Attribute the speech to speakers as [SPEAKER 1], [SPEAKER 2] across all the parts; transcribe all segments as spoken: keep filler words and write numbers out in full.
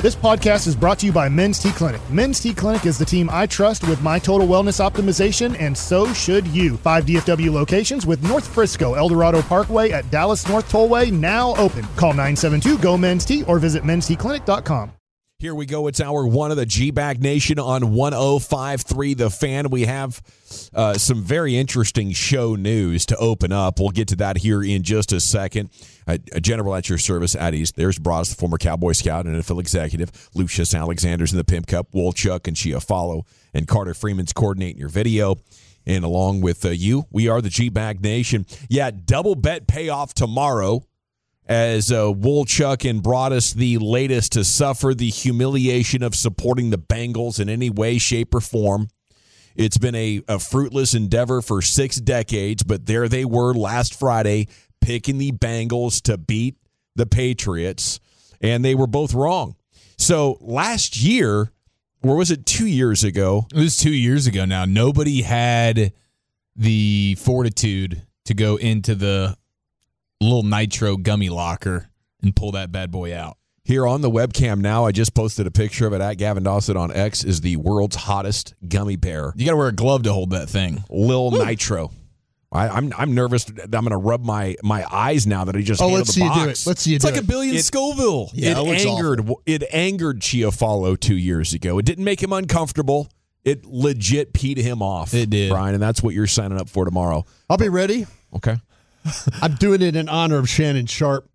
[SPEAKER 1] This podcast is brought to you by Men's T Clinic. Men's T Clinic is the team I trust with my total wellness optimization, and so should you. Five D F W locations with North Frisco, El Dorado Parkway at Dallas North Tollway now open. Call nine seven two, G O, Men's T or visit mens t clinic dot com.
[SPEAKER 2] Here we go. It's hour one of the G-Bag Nation on one oh five point three The Fan. We have uh, some very interesting show news to open up. We'll get to that here in just a second. Uh, a general at your service at East. There's Broaddus, the former Cowboy Scout and N F L executive. Lucius Alexander's in the Pimp Cup. Wolchuk and Chiafalo and Carter Freeman's coordinating your video. And along with uh, you, we are the G-Bag Nation. Yeah, double bet payoff tomorrow. As uh, Wolchuk and Broaddus, the latest to suffer the humiliation of supporting the Bengals in any way, shape, or form. It's been a, a fruitless endeavor for six decades, but there they were last Friday picking the Bengals to beat the Patriots, and they were both wrong. So last year, or was it two years ago?
[SPEAKER 3] It was two years ago now. Nobody had the fortitude to go into the little nitro gummy locker and pull that bad boy out.
[SPEAKER 2] Here on the webcam now, I just posted a picture of it at Gavin Dawson on X, is the world's hottest gummy bear.
[SPEAKER 3] You got to wear a glove to hold that thing.
[SPEAKER 2] Lil Woo. Nitro. I, I'm I'm nervous that I'm going to rub my, my eyes now that he just
[SPEAKER 1] oh,
[SPEAKER 2] handed
[SPEAKER 1] let's
[SPEAKER 2] the
[SPEAKER 1] see
[SPEAKER 2] box.
[SPEAKER 1] You do it. Let's see you
[SPEAKER 3] it's
[SPEAKER 1] do
[SPEAKER 3] like
[SPEAKER 1] it.
[SPEAKER 3] a billion
[SPEAKER 2] it,
[SPEAKER 3] Scoville.
[SPEAKER 2] Yeah,
[SPEAKER 3] it,
[SPEAKER 2] it angered awful. It angered Chiafalo two years ago. It didn't make him uncomfortable. It legit peed him off.
[SPEAKER 3] It did,
[SPEAKER 2] Brian, and that's what you're signing up for tomorrow.
[SPEAKER 1] I'll be ready.
[SPEAKER 2] Okay.
[SPEAKER 1] I'm doing it in honor of Shannon Sharp.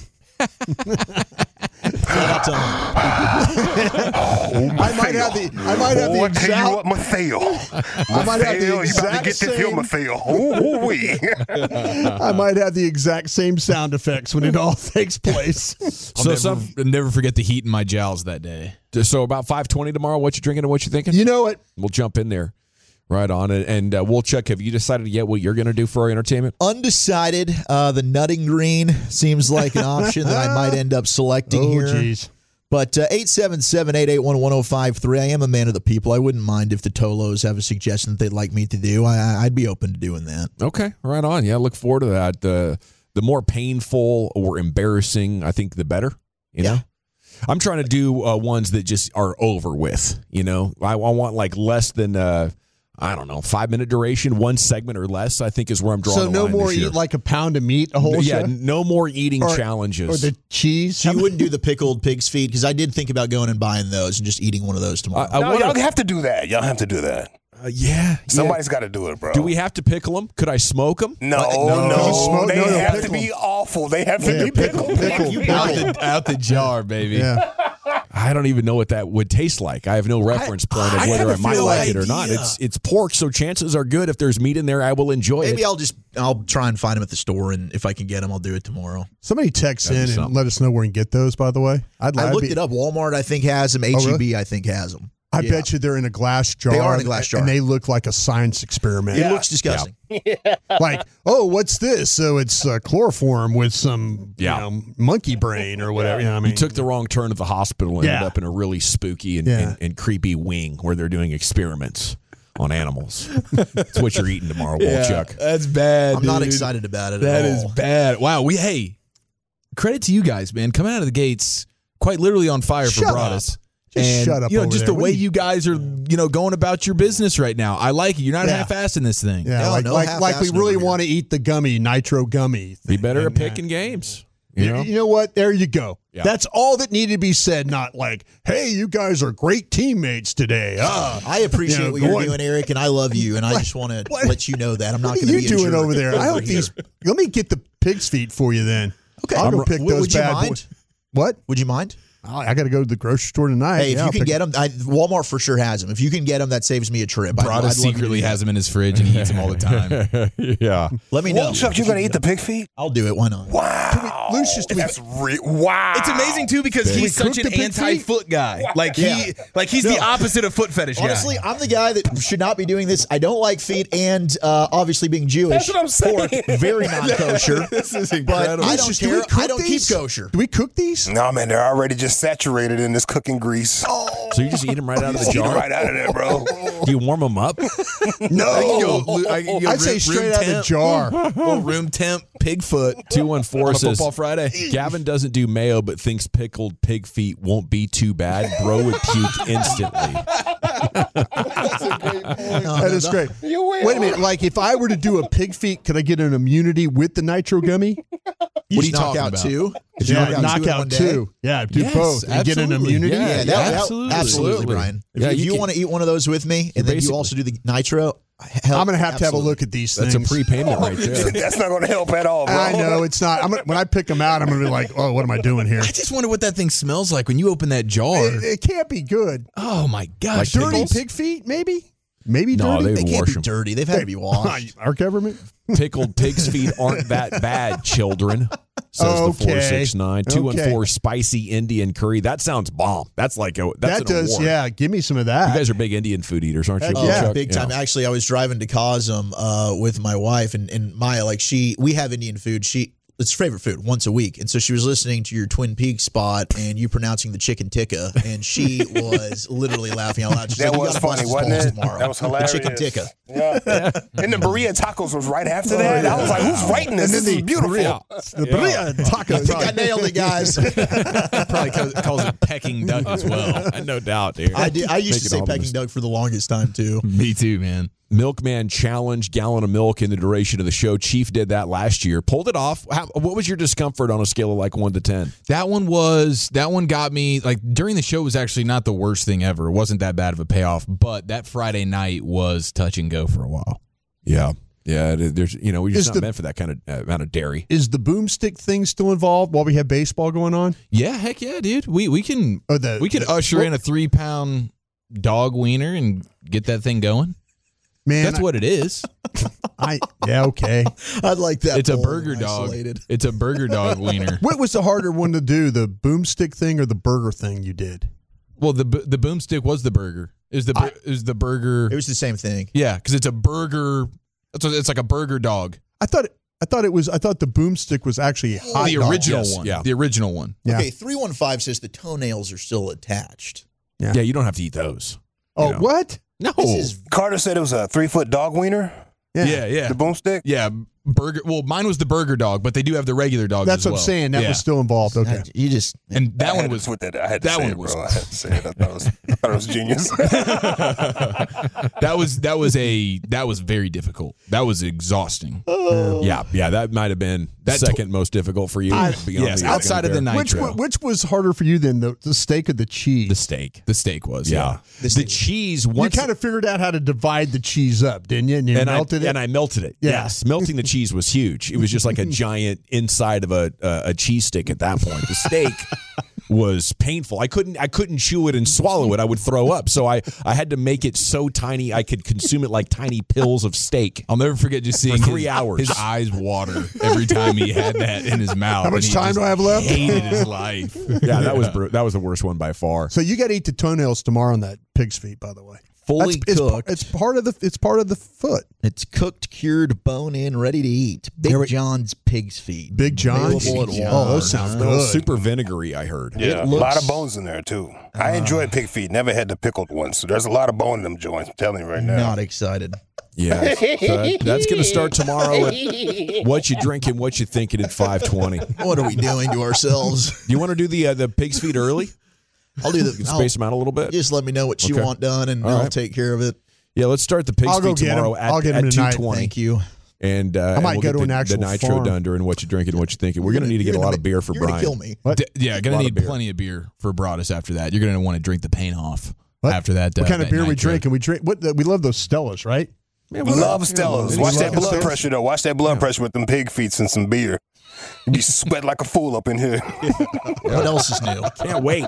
[SPEAKER 1] I might have the I might have the
[SPEAKER 4] oh,
[SPEAKER 1] exact,
[SPEAKER 4] I tell you what, Mathael.
[SPEAKER 1] I might have the
[SPEAKER 4] you about to
[SPEAKER 1] exact
[SPEAKER 4] get this here,
[SPEAKER 1] same.
[SPEAKER 4] Mathael. Ooh wee.
[SPEAKER 1] I might have the exact same sound effects when it all takes place.
[SPEAKER 3] I'll
[SPEAKER 2] So
[SPEAKER 3] never,
[SPEAKER 2] some-
[SPEAKER 3] I'll never forget the heat in my jowls that day.
[SPEAKER 2] So about five twenty tomorrow, what you drinking and what you thinking?
[SPEAKER 1] You know it.
[SPEAKER 2] We'll jump in there. Right on it. And uh, Wolchuk, have you decided yet what you're going to do for our entertainment?
[SPEAKER 5] Undecided. Uh, the Nutting Green seems like an option that I might end up selecting
[SPEAKER 1] Oh,
[SPEAKER 5] here.
[SPEAKER 1] jeez.
[SPEAKER 5] But uh, eight seven seven, eight eight one, one oh five three. I am a man of the people. I wouldn't mind if the Tolos have a suggestion that they'd like me to do. I, I'd be open to doing that.
[SPEAKER 2] Okay, right on. Yeah, look forward to that. The the more painful or embarrassing, I think, the better. You know?
[SPEAKER 5] Yeah.
[SPEAKER 2] I'm trying to do uh, ones that just are over with. You know, I, I want like less than uh, I don't know, five minute duration, one segment or less. I think is where I'm drawing.
[SPEAKER 1] So
[SPEAKER 2] the
[SPEAKER 1] no
[SPEAKER 2] line
[SPEAKER 1] more
[SPEAKER 2] this year.
[SPEAKER 1] eat like a pound of meat a whole
[SPEAKER 2] yeah,
[SPEAKER 1] show?
[SPEAKER 2] no more eating
[SPEAKER 1] Or-
[SPEAKER 2] challenges.
[SPEAKER 1] Or the cheese?
[SPEAKER 5] So you wouldn't do the pickled pig's feet? Because I did think about going and buying those and just eating one of those tomorrow.
[SPEAKER 2] I, I
[SPEAKER 4] No,
[SPEAKER 2] wanna,
[SPEAKER 4] y'all have to do that. Y'all have to do that.
[SPEAKER 2] uh, yeah,
[SPEAKER 4] Somebody's got to do it, bro.
[SPEAKER 2] yeah. Do we have to pickle them? Could I smoke them?
[SPEAKER 4] No,
[SPEAKER 5] No.
[SPEAKER 4] no,
[SPEAKER 1] You smoke-
[SPEAKER 4] they
[SPEAKER 1] no, no,
[SPEAKER 4] have
[SPEAKER 1] pickle
[SPEAKER 4] to be
[SPEAKER 1] them.
[SPEAKER 4] awful. They have to
[SPEAKER 1] Yeah,
[SPEAKER 4] be
[SPEAKER 1] pickle,
[SPEAKER 4] pickled.
[SPEAKER 1] pickle,
[SPEAKER 5] You
[SPEAKER 1] pickle.
[SPEAKER 3] Out the, out the jar, baby.
[SPEAKER 1] Yeah.
[SPEAKER 2] I don't even know what that would taste like. I have no reference point of
[SPEAKER 3] I
[SPEAKER 2] whether I,
[SPEAKER 3] have
[SPEAKER 2] might
[SPEAKER 3] no
[SPEAKER 2] like it or not.
[SPEAKER 5] idea.
[SPEAKER 2] It's it's pork, so chances are good if there's meat in there, I will enjoy
[SPEAKER 5] Maybe
[SPEAKER 2] it.
[SPEAKER 5] I'll just I'll try and find them at the store, and if I can get them, I'll do it tomorrow.
[SPEAKER 1] Somebody text
[SPEAKER 2] That'd
[SPEAKER 1] in
[SPEAKER 2] be
[SPEAKER 1] and
[SPEAKER 2] something.
[SPEAKER 1] let us know where we can get those, by the way. I'd
[SPEAKER 5] I
[SPEAKER 1] I'd
[SPEAKER 5] looked
[SPEAKER 1] be-
[SPEAKER 5] it up. Walmart, I think, has them. H E B,
[SPEAKER 1] really?
[SPEAKER 5] I think, has them.
[SPEAKER 1] I
[SPEAKER 5] Yeah.
[SPEAKER 1] bet you they're in a glass jar.
[SPEAKER 5] They are in a glass jar.
[SPEAKER 1] And they look like a science experiment.
[SPEAKER 5] It looks disgusting.
[SPEAKER 1] Like, oh, what's this? So it's uh, chloroform with some
[SPEAKER 2] Yeah.
[SPEAKER 1] you know, monkey brain or whatever. You know what I mean?
[SPEAKER 2] You took the wrong turn at the hospital and ended
[SPEAKER 1] Yeah.
[SPEAKER 2] up in a really spooky and,
[SPEAKER 1] Yeah.
[SPEAKER 2] and, and creepy wing where they're doing experiments on animals. That's what you're eating tomorrow, Wolchuk.
[SPEAKER 3] That's bad.
[SPEAKER 5] I'm not
[SPEAKER 3] dude.
[SPEAKER 5] excited about it
[SPEAKER 3] That
[SPEAKER 5] at
[SPEAKER 3] is
[SPEAKER 5] all.
[SPEAKER 3] bad. Wow. We hey, credit to you guys, man. Coming out of the gates, quite literally on fire
[SPEAKER 1] Shut
[SPEAKER 3] for Broaddus.
[SPEAKER 1] up. Just
[SPEAKER 3] and,
[SPEAKER 1] shut up
[SPEAKER 3] You know,
[SPEAKER 1] over
[SPEAKER 3] just
[SPEAKER 1] there.
[SPEAKER 3] the
[SPEAKER 1] What
[SPEAKER 3] way
[SPEAKER 1] do you-
[SPEAKER 3] you guys are, you know, going about your business right now. I like it. You're not
[SPEAKER 1] Yeah.
[SPEAKER 3] half-assing this thing.
[SPEAKER 1] Yeah,
[SPEAKER 5] No,
[SPEAKER 1] like,
[SPEAKER 5] no
[SPEAKER 1] like,
[SPEAKER 5] half-assing
[SPEAKER 1] like we really
[SPEAKER 5] over here.
[SPEAKER 1] want to eat the gummy, nitro gummy.
[SPEAKER 2] Be
[SPEAKER 1] thing.
[SPEAKER 2] better at
[SPEAKER 1] And,
[SPEAKER 2] picking
[SPEAKER 1] uh,
[SPEAKER 2] games. You
[SPEAKER 1] You,
[SPEAKER 2] know?
[SPEAKER 1] you know what? There you go.
[SPEAKER 2] Yeah.
[SPEAKER 1] That's all that needed to be said. Not like, hey, you guys are great teammates today. Ah,
[SPEAKER 5] I appreciate
[SPEAKER 1] You know,
[SPEAKER 5] what you're
[SPEAKER 1] going-
[SPEAKER 5] doing, Eric, and I love you, and I just want to
[SPEAKER 1] What?
[SPEAKER 5] let you know that I'm not
[SPEAKER 1] what are
[SPEAKER 5] going to
[SPEAKER 1] you
[SPEAKER 5] be a
[SPEAKER 1] doing
[SPEAKER 5] jerk
[SPEAKER 1] over there? I hope
[SPEAKER 5] here.
[SPEAKER 1] these. Let me get the pig's feet for you then.
[SPEAKER 5] Okay.
[SPEAKER 1] I'll go
[SPEAKER 5] I'm-
[SPEAKER 1] pick
[SPEAKER 5] w-
[SPEAKER 1] those
[SPEAKER 5] would you
[SPEAKER 1] bad
[SPEAKER 5] mind?
[SPEAKER 1] boys. What?
[SPEAKER 5] Would you mind?
[SPEAKER 1] I, I got to go to the grocery store tonight.
[SPEAKER 5] Hey, if
[SPEAKER 1] Yeah,
[SPEAKER 5] you
[SPEAKER 1] I'll
[SPEAKER 5] can
[SPEAKER 1] pick-
[SPEAKER 5] get them, I, Walmart for sure has them. If you can get them, that saves me a trip. I'd- I'd
[SPEAKER 3] Broaddus
[SPEAKER 5] love to
[SPEAKER 3] secretly
[SPEAKER 5] do that.
[SPEAKER 3] has them in his fridge and he eats them all the time.
[SPEAKER 2] yeah.
[SPEAKER 5] Let me know.
[SPEAKER 4] Well, Chuck, you going to eat the pig feet?
[SPEAKER 5] I'll do it. Why not?
[SPEAKER 4] Wow.
[SPEAKER 1] Lucius, do we-
[SPEAKER 4] That's re- wow.
[SPEAKER 3] It's amazing too because
[SPEAKER 1] we
[SPEAKER 3] he's
[SPEAKER 1] cook
[SPEAKER 3] such
[SPEAKER 1] the
[SPEAKER 3] an
[SPEAKER 1] pig feet?
[SPEAKER 3] anti-foot guy. Like he,
[SPEAKER 5] Yeah.
[SPEAKER 3] like he's the opposite of foot fetish guy.
[SPEAKER 5] Honestly, I'm the guy that should not be doing this. I don't like feet, and uh, obviously being Jewish,
[SPEAKER 4] That's what I'm saying.
[SPEAKER 5] pork, very non-kosher.
[SPEAKER 3] This is
[SPEAKER 5] But
[SPEAKER 3] incredible.
[SPEAKER 5] I
[SPEAKER 1] Lucius,
[SPEAKER 5] don't
[SPEAKER 1] do we
[SPEAKER 5] care.
[SPEAKER 1] cook
[SPEAKER 5] I don't
[SPEAKER 1] these?
[SPEAKER 5] keep kosher.
[SPEAKER 1] Do we cook these?
[SPEAKER 4] No, man, they're already just saturated in this cooking grease.
[SPEAKER 5] Oh,
[SPEAKER 2] So you just eat them right out of the
[SPEAKER 4] Eat it
[SPEAKER 2] jar?
[SPEAKER 4] right out of there, bro.
[SPEAKER 2] Do you warm them up?
[SPEAKER 3] No, I can go
[SPEAKER 1] I'd say
[SPEAKER 3] room-
[SPEAKER 1] straight
[SPEAKER 3] room
[SPEAKER 1] out of the
[SPEAKER 3] temp.
[SPEAKER 1] jar.
[SPEAKER 3] Little room temp pig foot.
[SPEAKER 2] two one four
[SPEAKER 3] On a
[SPEAKER 2] says,
[SPEAKER 3] football Friday.
[SPEAKER 2] Gavin doesn't do mayo but thinks pickled pig feet won't be too bad. Bro would puke instantly.
[SPEAKER 1] That is great. Wait a minute. Like, if I were to do a pig feet, could I get an immunity with the nitro gummy?
[SPEAKER 5] You
[SPEAKER 3] What are
[SPEAKER 5] just
[SPEAKER 3] you
[SPEAKER 5] knock
[SPEAKER 3] talking
[SPEAKER 5] out
[SPEAKER 3] about?
[SPEAKER 5] two? Did you
[SPEAKER 1] Yeah,
[SPEAKER 5] knock out
[SPEAKER 1] knock
[SPEAKER 5] two in
[SPEAKER 1] out
[SPEAKER 5] one day?
[SPEAKER 1] two. Yeah, do
[SPEAKER 3] Yes,
[SPEAKER 1] both and get an
[SPEAKER 3] absolutely.
[SPEAKER 1] immunity.
[SPEAKER 3] Yeah,
[SPEAKER 5] Yeah, that, that-
[SPEAKER 3] Absolutely.
[SPEAKER 5] absolutely, Brian. If,
[SPEAKER 2] Yeah,
[SPEAKER 5] if
[SPEAKER 2] you
[SPEAKER 5] you,
[SPEAKER 2] can-
[SPEAKER 5] want to eat one of those with me, and then
[SPEAKER 2] basically-
[SPEAKER 5] you also do the nitro, hell,
[SPEAKER 1] I'm going to have to have a
[SPEAKER 5] absolutely.
[SPEAKER 1] look at these
[SPEAKER 2] That's a
[SPEAKER 1] things.
[SPEAKER 2] prepayment right there.
[SPEAKER 4] That's not going to help at all, bro.
[SPEAKER 1] I know it's not. I'm gonna, when I pick them out, I'm going to be like, oh, what am I doing here?
[SPEAKER 3] I just wonder what that thing smells like when you open that jar.
[SPEAKER 1] It, it can't be good.
[SPEAKER 3] Oh my gosh!
[SPEAKER 2] Like
[SPEAKER 1] Dirty
[SPEAKER 2] pickles?
[SPEAKER 1] pig feet, maybe? Maybe
[SPEAKER 2] No,
[SPEAKER 1] dirty?
[SPEAKER 2] they
[SPEAKER 5] They can't
[SPEAKER 2] wash
[SPEAKER 5] be
[SPEAKER 2] them.
[SPEAKER 5] dirty. They've had to be washed.
[SPEAKER 1] Our government?
[SPEAKER 2] Pickled pig's feet aren't that bad, children, says
[SPEAKER 1] Okay.
[SPEAKER 2] the four six nine. two one four
[SPEAKER 1] Okay.
[SPEAKER 2] spicy Indian curry. That sounds bomb. That's like a that's
[SPEAKER 1] That
[SPEAKER 2] an
[SPEAKER 1] does,
[SPEAKER 2] award.
[SPEAKER 1] yeah. Give me some of that.
[SPEAKER 2] You guys are big Indian food eaters, aren't you?
[SPEAKER 1] Heck
[SPEAKER 5] Oh,
[SPEAKER 1] yeah.
[SPEAKER 2] Chuck?
[SPEAKER 5] big time. Actually, I was driving to Cosm uh, with my wife and, and Maya. Like she, we have Indian food. She, it's her favorite food once a week. And so she was listening to your Twin Peaks spot and you pronouncing the chicken tikka, and she was literally laughing out loud. She's
[SPEAKER 4] That
[SPEAKER 5] like, "You
[SPEAKER 4] was
[SPEAKER 5] gotta bust
[SPEAKER 4] funny,
[SPEAKER 5] this
[SPEAKER 4] wasn't
[SPEAKER 5] balls
[SPEAKER 4] it?
[SPEAKER 5] tomorrow."
[SPEAKER 4] That was
[SPEAKER 5] The
[SPEAKER 4] hilarious.
[SPEAKER 5] chicken tikka.
[SPEAKER 4] Yeah. And the burrito tacos was right after that. I was like, who's writing this? This is beautiful.
[SPEAKER 1] The burrito tacos.
[SPEAKER 5] I think I nailed it, guys.
[SPEAKER 3] Probably calls, calls it pecking duck as well.
[SPEAKER 2] No doubt, dude.
[SPEAKER 5] I did. I used to
[SPEAKER 2] Making
[SPEAKER 5] say
[SPEAKER 2] all
[SPEAKER 5] Peking
[SPEAKER 2] this-
[SPEAKER 5] duck for the longest time too.
[SPEAKER 3] Me too, man.
[SPEAKER 2] Milkman challenge, gallon of milk in the duration of the show. Chief did that last year. Pulled it off. How, what was your discomfort on a scale of like one to ten?
[SPEAKER 3] That one was that one got me like during the show was actually not the worst thing ever. It wasn't that bad of a payoff, but that Friday night was touch and go for a while.
[SPEAKER 2] Yeah, yeah. it- There's you know we're
[SPEAKER 1] Is
[SPEAKER 2] just not
[SPEAKER 1] the-
[SPEAKER 2] meant for that kind of uh, amount of dairy.
[SPEAKER 1] Is the boomstick thing still involved while we have baseball going on?
[SPEAKER 3] Yeah, heck yeah, dude. We we can
[SPEAKER 1] Or the,
[SPEAKER 3] we could
[SPEAKER 1] the-
[SPEAKER 3] usher in a three pound dog wiener and get that thing going.
[SPEAKER 1] Man,
[SPEAKER 3] That's what it is.
[SPEAKER 1] I, yeah, okay.
[SPEAKER 5] I'd like that.
[SPEAKER 3] It's a
[SPEAKER 5] bold
[SPEAKER 3] burger
[SPEAKER 5] and
[SPEAKER 3] dog.
[SPEAKER 5] isolated.
[SPEAKER 3] It's a burger dog wiener.
[SPEAKER 1] What was the harder one to do, the boomstick thing or the burger thing you did?
[SPEAKER 3] Well, the bu- the boomstick was the burger. It was the bu-
[SPEAKER 1] I-
[SPEAKER 3] it was the burger.
[SPEAKER 5] It was the same thing.
[SPEAKER 3] Yeah, because it's a burger. It's, a, it's like a burger dog.
[SPEAKER 1] I thought it, I thought it was I thought the boomstick was actually a hot
[SPEAKER 3] the
[SPEAKER 1] dog.
[SPEAKER 3] original
[SPEAKER 2] yes,
[SPEAKER 3] one.
[SPEAKER 2] yeah.
[SPEAKER 3] The original one.
[SPEAKER 1] Yeah.
[SPEAKER 5] Okay, three one five says the toenails are still attached.
[SPEAKER 1] Yeah.
[SPEAKER 2] Yeah, you don't have to eat those.
[SPEAKER 1] Oh,
[SPEAKER 2] you know.
[SPEAKER 1] what?
[SPEAKER 3] No.
[SPEAKER 5] This is
[SPEAKER 4] Carter said it was a three foot dog wiener,
[SPEAKER 3] yeah, yeah.
[SPEAKER 4] the boomstick.
[SPEAKER 3] Yeah, burger. Well, mine was the burger dog, but they do have the regular dogs.
[SPEAKER 1] That's
[SPEAKER 3] as
[SPEAKER 1] what
[SPEAKER 3] well.
[SPEAKER 1] I'm saying. That
[SPEAKER 3] Yeah.
[SPEAKER 1] was still involved. Okay.
[SPEAKER 5] you just
[SPEAKER 3] and that
[SPEAKER 4] I
[SPEAKER 3] one
[SPEAKER 4] had
[SPEAKER 3] was
[SPEAKER 4] to put that. I had to
[SPEAKER 3] that
[SPEAKER 4] say
[SPEAKER 3] one
[SPEAKER 4] it,
[SPEAKER 3] was-
[SPEAKER 4] bro. I had to say it. I thought it was, I thought it was genius.
[SPEAKER 3] that was that was a that was very difficult. That was exhausting.
[SPEAKER 2] Yeah, yeah. That might have been the
[SPEAKER 3] That to-
[SPEAKER 2] second most difficult for you.
[SPEAKER 1] I-
[SPEAKER 2] beyond
[SPEAKER 3] yes,
[SPEAKER 2] the
[SPEAKER 3] outside of the
[SPEAKER 2] Bear.
[SPEAKER 1] Which
[SPEAKER 3] nitro.
[SPEAKER 1] wa- which was harder for you than the, the steak or the cheese?
[SPEAKER 2] the steak.
[SPEAKER 3] The steak was
[SPEAKER 2] Yeah,
[SPEAKER 3] yeah.
[SPEAKER 5] This
[SPEAKER 2] the
[SPEAKER 5] thing-
[SPEAKER 2] cheese.
[SPEAKER 1] you
[SPEAKER 2] Once
[SPEAKER 1] kind of figured out how to divide the cheese up, didn't you? And you
[SPEAKER 2] and
[SPEAKER 1] melted
[SPEAKER 2] I,
[SPEAKER 1] it.
[SPEAKER 2] and I melted it.
[SPEAKER 1] Yeah.
[SPEAKER 2] Yes, melting the cheese was huge. It was just like a giant inside of a uh, a cheese stick at that point. The steak was painful. I couldn't I couldn't chew it and swallow it. I would throw up. So I I had to make it so tiny I could consume it like tiny pills of steak.
[SPEAKER 3] I'll never forget just seeing
[SPEAKER 2] three
[SPEAKER 3] his,
[SPEAKER 2] hours.
[SPEAKER 3] his eyes water every time he had that in his mouth.
[SPEAKER 1] How much
[SPEAKER 3] and he
[SPEAKER 1] time
[SPEAKER 3] just
[SPEAKER 1] do I have left?
[SPEAKER 3] Hated his life.
[SPEAKER 2] Yeah, that was bru- that was the worst one by far.
[SPEAKER 1] so you got to eat the toenails tomorrow on that pig's feet, by the way.
[SPEAKER 5] fully
[SPEAKER 1] That's, it's,
[SPEAKER 5] cooked.
[SPEAKER 1] it's part of the it's part of the foot.
[SPEAKER 5] It's cooked, cured, bone in, ready to eat. Big
[SPEAKER 1] There we-
[SPEAKER 5] John's pig's feet.
[SPEAKER 1] Big John's.
[SPEAKER 5] Available at
[SPEAKER 1] Oh, those sound
[SPEAKER 2] A little
[SPEAKER 1] good.
[SPEAKER 2] super vinegary, I heard.
[SPEAKER 4] Yeah, a
[SPEAKER 5] looks-
[SPEAKER 4] lot of bones in there too. I enjoy pig feet. Never had the pickled ones. So there's a lot of bone in them joints. I'm telling you right now.
[SPEAKER 5] Not excited.
[SPEAKER 2] Yeah, so that- that's going to start tomorrow. At what you drinking, what you thinking at five twenty.
[SPEAKER 5] What are we doing to ourselves?
[SPEAKER 2] Do you want to do the uh, the pig's feet early?
[SPEAKER 5] I'll do
[SPEAKER 2] You can
[SPEAKER 5] the.
[SPEAKER 2] space them out a little bit.
[SPEAKER 5] Just let me know what you
[SPEAKER 2] Okay.
[SPEAKER 5] want done, and
[SPEAKER 2] All
[SPEAKER 5] I'll
[SPEAKER 2] right.
[SPEAKER 5] take care of it.
[SPEAKER 2] Yeah, let's start the pig's
[SPEAKER 1] I'll go
[SPEAKER 2] feet
[SPEAKER 1] get 'em.
[SPEAKER 2] tomorrow
[SPEAKER 1] I'll
[SPEAKER 2] at,
[SPEAKER 1] get 'em
[SPEAKER 2] at
[SPEAKER 1] tonight.
[SPEAKER 2] two twenty.
[SPEAKER 5] Thank you.
[SPEAKER 2] And uh,
[SPEAKER 1] I
[SPEAKER 2] and
[SPEAKER 1] might
[SPEAKER 2] we'll
[SPEAKER 1] go
[SPEAKER 2] get
[SPEAKER 1] to
[SPEAKER 2] the,
[SPEAKER 1] an actual
[SPEAKER 2] the nitro
[SPEAKER 1] farm.
[SPEAKER 2] done during what you're drinking and what you're thinking. We're going to need to get a
[SPEAKER 5] You're
[SPEAKER 2] lot
[SPEAKER 5] gonna
[SPEAKER 2] of beer for
[SPEAKER 5] you're
[SPEAKER 2] Brian.
[SPEAKER 5] Gonna kill me.
[SPEAKER 1] What?
[SPEAKER 3] D- yeah, gonna
[SPEAKER 2] Lot of
[SPEAKER 3] need
[SPEAKER 2] beer.
[SPEAKER 3] plenty of beer for Broadus after that. You're gonna want to drink the paint off
[SPEAKER 1] What?
[SPEAKER 3] after that.
[SPEAKER 1] What
[SPEAKER 3] uh,
[SPEAKER 1] kind of
[SPEAKER 3] that
[SPEAKER 1] beer we
[SPEAKER 3] nitro.
[SPEAKER 1] drink? And we drink. What? We love those Stellas, right?
[SPEAKER 4] Love Stellas.
[SPEAKER 1] You
[SPEAKER 4] Watch
[SPEAKER 1] like
[SPEAKER 4] that blood
[SPEAKER 1] Stellas?
[SPEAKER 4] pressure though. Watch that blood pressure with them pig feet and some beer. You be sweat like a fool up in here.
[SPEAKER 5] What else is new?
[SPEAKER 2] Can't wait.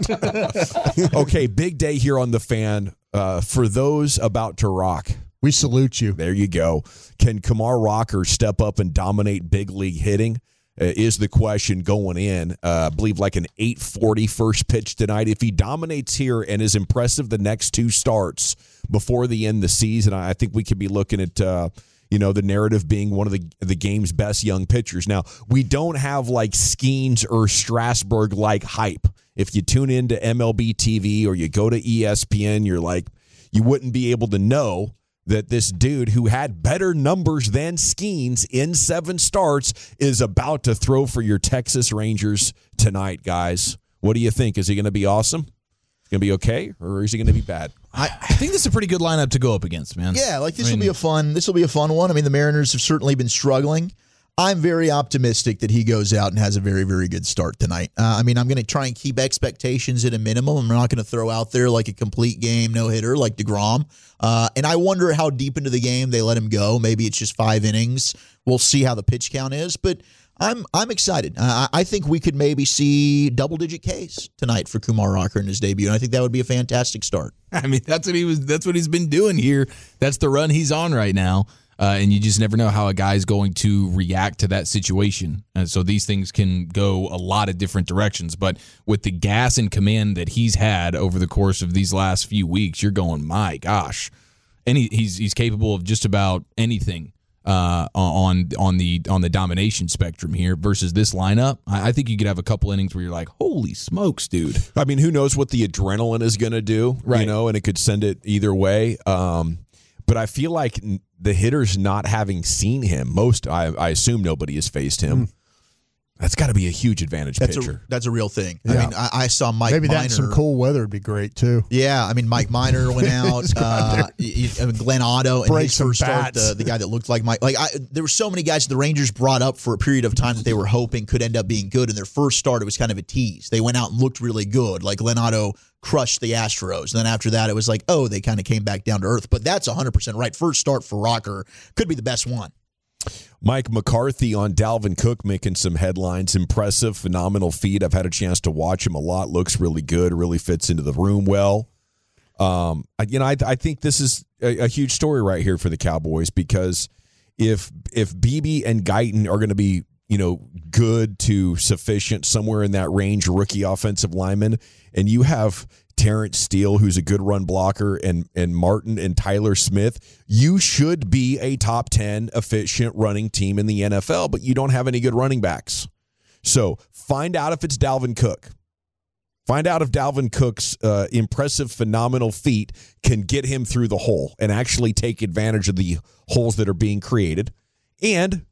[SPEAKER 2] Okay, big day here on The Fan. Uh, for those about to rock,
[SPEAKER 1] We salute you.
[SPEAKER 2] there you go. Can Kamar Rocker step up and dominate big league hitting? Uh, is the question going in. Uh, I believe like an eight forty first pitch tonight. If he dominates here and is impressive the next two starts before the end of the season, I I think we could be looking at uh, You know, the narrative being one of the the game's best young pitchers. Now, we don't have like Skeens or Strasburg like hype. If you tune into M L B T V or you go to E S P N, you're like, you wouldn't be able to know that this dude who had better numbers than Skeens in seven starts is about to throw for your Texas Rangers tonight, guys. What do you think? Is he going to be awesome? Going to be okay, or is he going to be bad?
[SPEAKER 3] I, I think this is a pretty good lineup to go up against, man.
[SPEAKER 5] Yeah, like this
[SPEAKER 3] I mean,
[SPEAKER 5] will be a fun. This will be a fun one. I mean, the Mariners have certainly been struggling. I'm very optimistic that he goes out and has a very, very good start tonight. Uh, I mean, I'm going to try and keep expectations at a minimum. I'm not going to throw out there like a complete game no-hitter like DeGrom. Uh, and I wonder how deep into the game they let him go. Maybe it's just five innings. We'll see how the pitch count is. But I'm I'm excited. Uh, I think we could maybe see double-digit Ks tonight for Kumar Rocker in his debut, and I think that would be a fantastic start.
[SPEAKER 3] I mean, that's what he was. That's what he's been doing here. That's the run he's on right now. Uh, and you just never know how a guy's going to react to that situation. And so these things can go a lot of different directions. But with the gas and command that he's had over the course of these last few weeks, you're going, my gosh. And he, he's he's capable of just about anything uh, on on the on the domination spectrum here versus this lineup. I, I think you could have a couple innings where you're like, holy smokes, dude.
[SPEAKER 2] I mean, who knows what the adrenaline is going to do,
[SPEAKER 3] right.
[SPEAKER 2] You know, and it could send it either way. Um, but I feel like the hitters not having seen him, most, I, I assume nobody has faced him. Mm. That's got to be a huge advantage
[SPEAKER 5] that's
[SPEAKER 2] pitcher.
[SPEAKER 5] A, that's a real thing.
[SPEAKER 1] Yeah.
[SPEAKER 5] I mean, I, I saw Mike
[SPEAKER 1] Maybe
[SPEAKER 5] Minor.
[SPEAKER 1] that some cool weather would be great, too.
[SPEAKER 5] Yeah, I mean, Mike Minor went out. uh, I mean, Glenn Otto and his first start, the, the guy that looked like Mike. Like, I, there were so many guys the Rangers brought up for a period of time that they were hoping could end up being good. In their first start, it was kind of a tease. They went out and looked really good. Like, Glenn Otto crushed the Astros. And then after that, it was like, oh, they kind of came back down to earth. But that's one hundred percent right. First start for Rocker could be the best one.
[SPEAKER 2] Mike McCarthy on Dalvin Cook making some headlines. Impressive, phenomenal feat. I've had a chance to watch him a lot. Looks really good. Really fits into the room well. Um, you know, I, I think this is a, a huge story right here for the Cowboys because if if Beebe and Guyton are going to be, you know, good to sufficient somewhere in that range, rookie offensive lineman, and you have Terrence Steele, who's a good run blocker, and and Martin and Tyler Smith, you should be a top ten efficient running team in the N F L, but you don't have any good running backs. So find out if it's Dalvin Cook. Find out if Dalvin Cook's uh, impressive, phenomenal feat can get him through the hole and actually take advantage of the holes that are being created. And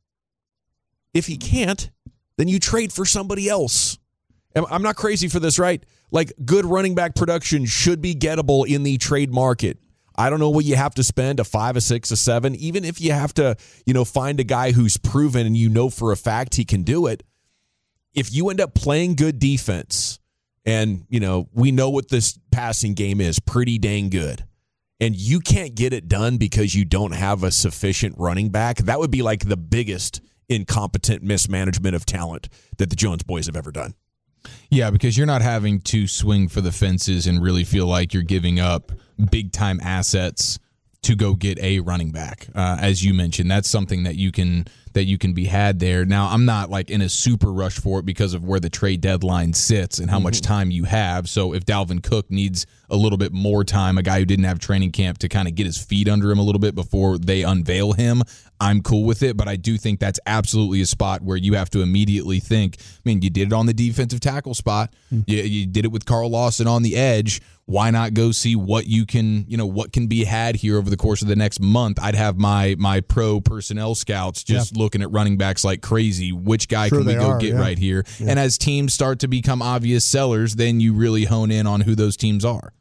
[SPEAKER 2] if he can't, then you trade for somebody else. I'm not crazy for this, right? Like, good running back production should be gettable in the trade market. I don't know what you have to spend, a five, a six, a seven, even if you have to, you know, find a guy who's proven and you know for a fact he can do it. If you end up playing good defense, and, you know, we know what this passing game is, pretty dang good, and you can't get it done because you don't have a sufficient running back, that would be like the biggest incompetent mismanagement of talent that the Jones boys have ever done.
[SPEAKER 3] Yeah, because you're not having to swing for the fences and really feel like you're giving up big-time assets to go get a running back. Uh, as you mentioned, that's something that you can that you can be had there. Now, I'm not like in a super rush for it because of where the trade deadline sits and how mm-hmm. much time you have. So if Dalvin Cook needs a little bit more time, a guy who didn't have training camp to kind of get his feet under him a little bit before they unveil him, I'm cool with it. But I do think that's absolutely a spot where you have to immediately think, I mean, you did it on the defensive tackle spot. Mm-hmm. You, you did it with Carl Lawson on the edge. Why not go see what you can, you know, what can be had here over the course of the next month? I'd have my my pro personnel scouts just yeah. looking at running backs like crazy. Which guy
[SPEAKER 1] sure
[SPEAKER 3] can we go
[SPEAKER 1] are,
[SPEAKER 3] get
[SPEAKER 1] yeah.
[SPEAKER 3] right here?
[SPEAKER 1] Yeah.
[SPEAKER 3] And as teams start to become obvious sellers, then you really hone in on who those teams are.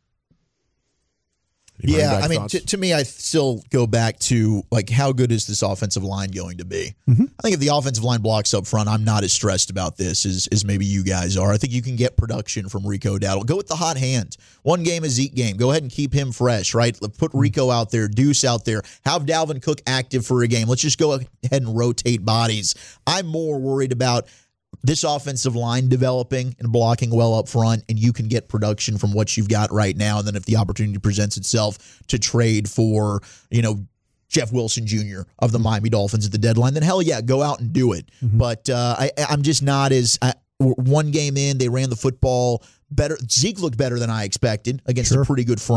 [SPEAKER 5] Yeah, I mean, to, to me, I still go back to, like, how good is this offensive line going to be? Mm-hmm. I think if the offensive line blocks up front, I'm not as stressed about this as, as maybe you guys are. I think you can get production from Rico Dowdle. Go with the hot hand. One game is Zeke game. Go ahead and keep him fresh, right? Put Rico out there, Deuce out there. Have Dalvin Cook active for a game. Let's just go ahead and rotate bodies. I'm more worried about this offensive line developing and blocking well up front, and you can get production from what you've got right now. And then if the opportunity presents itself to trade for, you know, Jeff Wilson Junior of the Miami Dolphins at the deadline, then hell yeah, go out and do it. Mm-hmm. But uh, I, I'm just not as I, one game in, they ran the football better. Zeke looked better than I expected against sure. a pretty good front.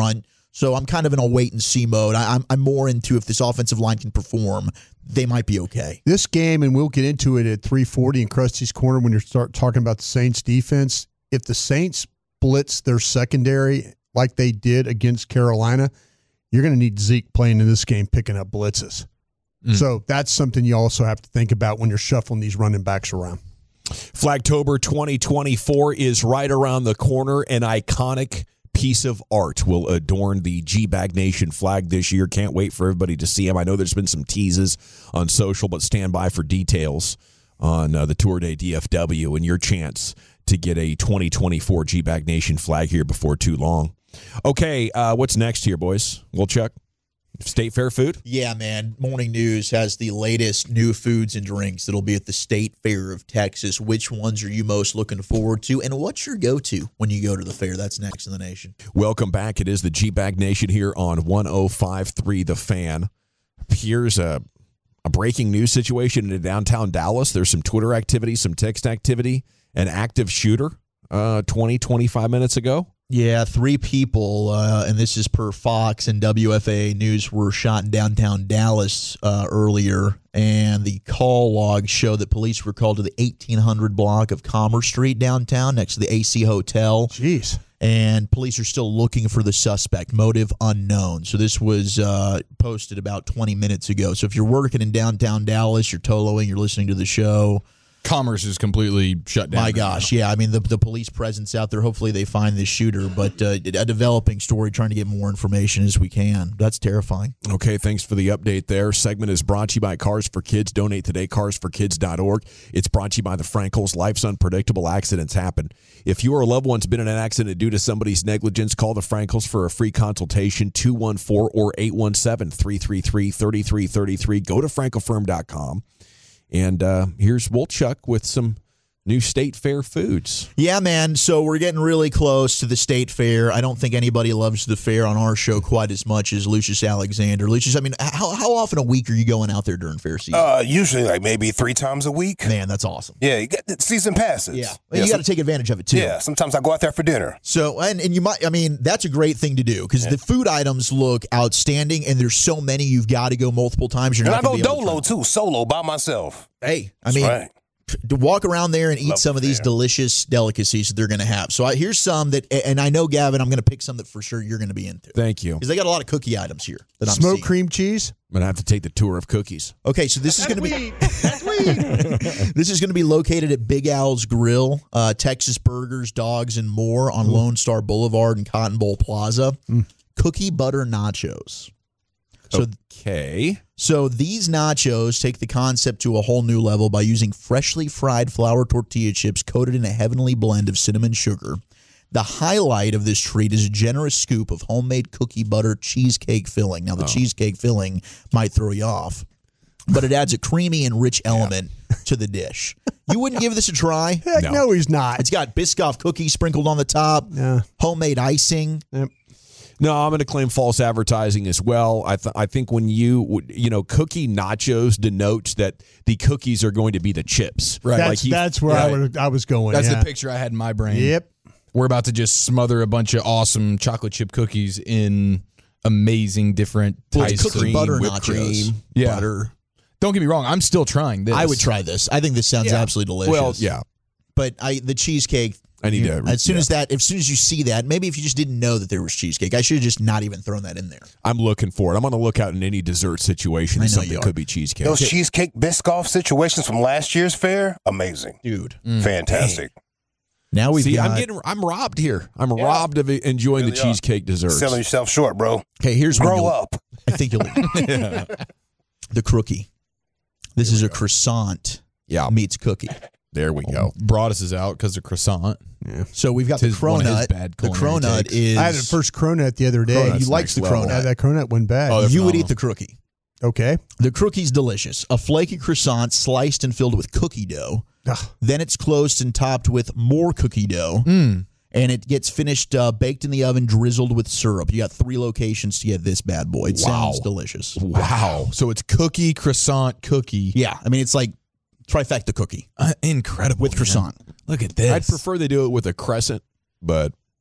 [SPEAKER 5] So I'm kind of in a wait and see mode. I, I'm I'm more into if this offensive line can perform, they might be okay.
[SPEAKER 6] This game, and we'll get into it at three forty in Krusty's Corner when you start talking about the Saints defense. If the Saints blitz their secondary like they did against Carolina, you're going to need Zeke playing in this game picking up blitzes. Mm. So that's something you also have to think about when you're shuffling these running backs around.
[SPEAKER 2] Flagtober twenty twenty-four is right around the corner. An iconic piece of art will adorn the G-Bag Nation flag this year. Can't wait for everybody to see them. I know there's been some teases on social, but stand by for details on uh, the Tour Day D F W and your chance to get a twenty twenty-four G-Bag Nation flag here before too long. Okay, uh, what's next here, boys? Wolchuk? State Fair food?
[SPEAKER 5] Yeah, man. Morning News has the latest new foods and drinks that'll be at the State Fair of Texas. Which ones are you most looking forward to, and what's your go-to when you go to the fair? That's next in the nation.
[SPEAKER 2] Welcome back. It is the G-Bag Nation here on one oh five point three The Fan. Here's a, a breaking news situation in downtown Dallas. There's some Twitter activity, some text activity, an active shooter uh, twenty, twenty-five minutes ago.
[SPEAKER 5] Yeah, three people, uh, and this is per Fox and W F A News, were shot in downtown Dallas uh, earlier, and the call logs show that police were called to the eighteen hundred block of Commerce Street downtown next to the A C Hotel.
[SPEAKER 6] Jeez.
[SPEAKER 5] And police are still looking for the suspect, motive unknown. So this was uh, posted about twenty minutes ago. So if you're working in downtown Dallas, you're toloing, you're listening to the show,
[SPEAKER 3] Commerce is completely shut down.
[SPEAKER 5] My gosh, yeah. I mean, the the police presence out there, hopefully they find this shooter, but uh, a developing story, trying to get more information as we can. That's terrifying.
[SPEAKER 2] Okay, thanks for the update there. Segment is brought to you by Cars for Kids. Donate today, cars for kids dot org. It's brought to you by the Frankels. Life's unpredictable. Accidents happen. If you or a loved one's been in an accident due to somebody's negligence, call the Frankels for a free consultation, two one four or eight one seven, three three three, three three three three. Go to frankel firm dot com. And uh, here's Wolchuk with some new State Fair foods.
[SPEAKER 5] Yeah, man. So we're getting really close to the State Fair. I don't think anybody loves the fair on our show quite as much as Lucius Alexander. Lucius, I mean, how how often a week are you going out there during fair season?
[SPEAKER 4] Uh, usually like maybe three times a week.
[SPEAKER 5] Man, that's awesome.
[SPEAKER 4] Yeah, you get the season passes.
[SPEAKER 5] Yeah,
[SPEAKER 4] yeah
[SPEAKER 5] you got
[SPEAKER 4] some,
[SPEAKER 5] to take advantage of it too.
[SPEAKER 4] Yeah, sometimes I go out there for dinner.
[SPEAKER 5] So and, and you might, I mean, that's a great thing to do because yeah. the food items look outstanding, and there's so many you've got to go multiple times. You're
[SPEAKER 4] and
[SPEAKER 5] not
[SPEAKER 4] I go
[SPEAKER 5] dolo
[SPEAKER 4] to too, solo by myself.
[SPEAKER 5] Hey, I
[SPEAKER 4] that's
[SPEAKER 5] mean.
[SPEAKER 4] Right.
[SPEAKER 5] To walk around there and eat
[SPEAKER 4] Love
[SPEAKER 5] some of these
[SPEAKER 4] fair.
[SPEAKER 5] delicious delicacies that they're going to have. So I, here's some that, and I know, Gavin, I'm going to pick some that for sure you're going to be into.
[SPEAKER 2] Thank you.
[SPEAKER 5] Because they got a lot of cookie items here that I'm
[SPEAKER 6] Smoked
[SPEAKER 5] seeing.
[SPEAKER 6] cream cheese.
[SPEAKER 2] I'm going to have to take the tour of cookies.
[SPEAKER 5] Okay, so this is going to be
[SPEAKER 6] That's weed.
[SPEAKER 5] this is going to be located at Big Al's Grill, uh, Texas Burgers, Dogs, and More on Lone Star Boulevard and Cotton Bowl Plaza. Mm. Cookie butter nachos. So,
[SPEAKER 2] okay.
[SPEAKER 5] So these nachos take the concept to a whole new level by using freshly fried flour tortilla chips coated in a heavenly blend of cinnamon sugar. The highlight of this treat is a generous scoop of homemade cookie butter cheesecake filling. Now, the oh. cheesecake filling might throw you off, but it adds a creamy and rich element yeah. to the dish. You wouldn't give this a try?
[SPEAKER 6] Heck no. no, he's not.
[SPEAKER 5] It's got Biscoff cookies sprinkled on the top,
[SPEAKER 6] yeah.
[SPEAKER 5] homemade icing.
[SPEAKER 6] Yep.
[SPEAKER 2] No, I'm going to claim false advertising as well. I th- I think when you, you know, cookie nachos denotes that the cookies are going to be the chips.
[SPEAKER 6] Right. That's,
[SPEAKER 2] like you,
[SPEAKER 6] that's where
[SPEAKER 2] yeah.
[SPEAKER 6] I, would, I was going.
[SPEAKER 3] That's
[SPEAKER 6] yeah.
[SPEAKER 3] the picture I had in my brain.
[SPEAKER 6] Yep.
[SPEAKER 3] We're about to just smother a bunch of awesome chocolate chip cookies in amazing different
[SPEAKER 5] well,
[SPEAKER 3] types
[SPEAKER 5] cookie
[SPEAKER 3] of cream,
[SPEAKER 5] butter
[SPEAKER 3] whipped
[SPEAKER 5] nachos.
[SPEAKER 3] cream, yeah.
[SPEAKER 5] butter.
[SPEAKER 3] Don't get me wrong. I'm still trying this.
[SPEAKER 5] I would try this. I think this sounds
[SPEAKER 2] yeah.
[SPEAKER 5] absolutely delicious.
[SPEAKER 2] Well, yeah.
[SPEAKER 5] But I the cheesecake.
[SPEAKER 2] I need
[SPEAKER 5] you,
[SPEAKER 2] to.
[SPEAKER 5] As soon
[SPEAKER 2] yeah.
[SPEAKER 5] as that, as soon as you see that, maybe if you just didn't know that there was cheesecake, I should have just not even thrown that in there.
[SPEAKER 2] I'm looking for it. I'm on the lookout in any dessert situation.
[SPEAKER 5] I know
[SPEAKER 2] Something
[SPEAKER 5] you are.
[SPEAKER 2] could be cheesecake.
[SPEAKER 4] Those cheesecake Biscoff situations from last year's fair, amazing,
[SPEAKER 5] dude,
[SPEAKER 4] mm. fantastic.
[SPEAKER 5] Dang. Now we
[SPEAKER 2] see.
[SPEAKER 5] got,
[SPEAKER 2] I'm getting. I'm robbed here. I'm
[SPEAKER 4] yeah.
[SPEAKER 2] robbed of enjoying really the cheesecake
[SPEAKER 4] are.
[SPEAKER 2] desserts.
[SPEAKER 4] Selling yourself short, bro.
[SPEAKER 5] Okay, here's
[SPEAKER 4] grow up.
[SPEAKER 5] I think you'll. yeah. The crookie. This Here is a go. croissant.
[SPEAKER 2] Yeah,
[SPEAKER 5] meets cookie.
[SPEAKER 2] There we go.
[SPEAKER 3] Broadus is out because of croissant.
[SPEAKER 5] Yeah. So we've got
[SPEAKER 3] Tis
[SPEAKER 5] the cronut. The cronut
[SPEAKER 3] takes.
[SPEAKER 5] is.
[SPEAKER 6] I had the first cronut the other day.
[SPEAKER 2] Cronut's
[SPEAKER 5] He likes the
[SPEAKER 2] level.
[SPEAKER 5] cronut.
[SPEAKER 6] Yeah, that cronut went bad.
[SPEAKER 3] Oh,
[SPEAKER 5] you
[SPEAKER 3] phenomenal.
[SPEAKER 5] would eat the crookie.
[SPEAKER 6] Okay.
[SPEAKER 5] The crookie's delicious. A flaky croissant sliced and filled with cookie dough.
[SPEAKER 6] Ugh.
[SPEAKER 5] Then it's closed and topped with more cookie dough.
[SPEAKER 3] Mm.
[SPEAKER 5] And it gets finished uh, baked in the oven, drizzled with syrup. You got three locations to get this bad boy. It
[SPEAKER 3] Wow.
[SPEAKER 5] sounds delicious.
[SPEAKER 3] Wow. So it's cookie, croissant, cookie.
[SPEAKER 5] Yeah. I mean, it's like trifecta cookie
[SPEAKER 3] Uh, incredible.
[SPEAKER 5] with
[SPEAKER 3] man.
[SPEAKER 5] croissant.
[SPEAKER 3] Look at this.
[SPEAKER 2] I'd prefer they do it with a crescent, but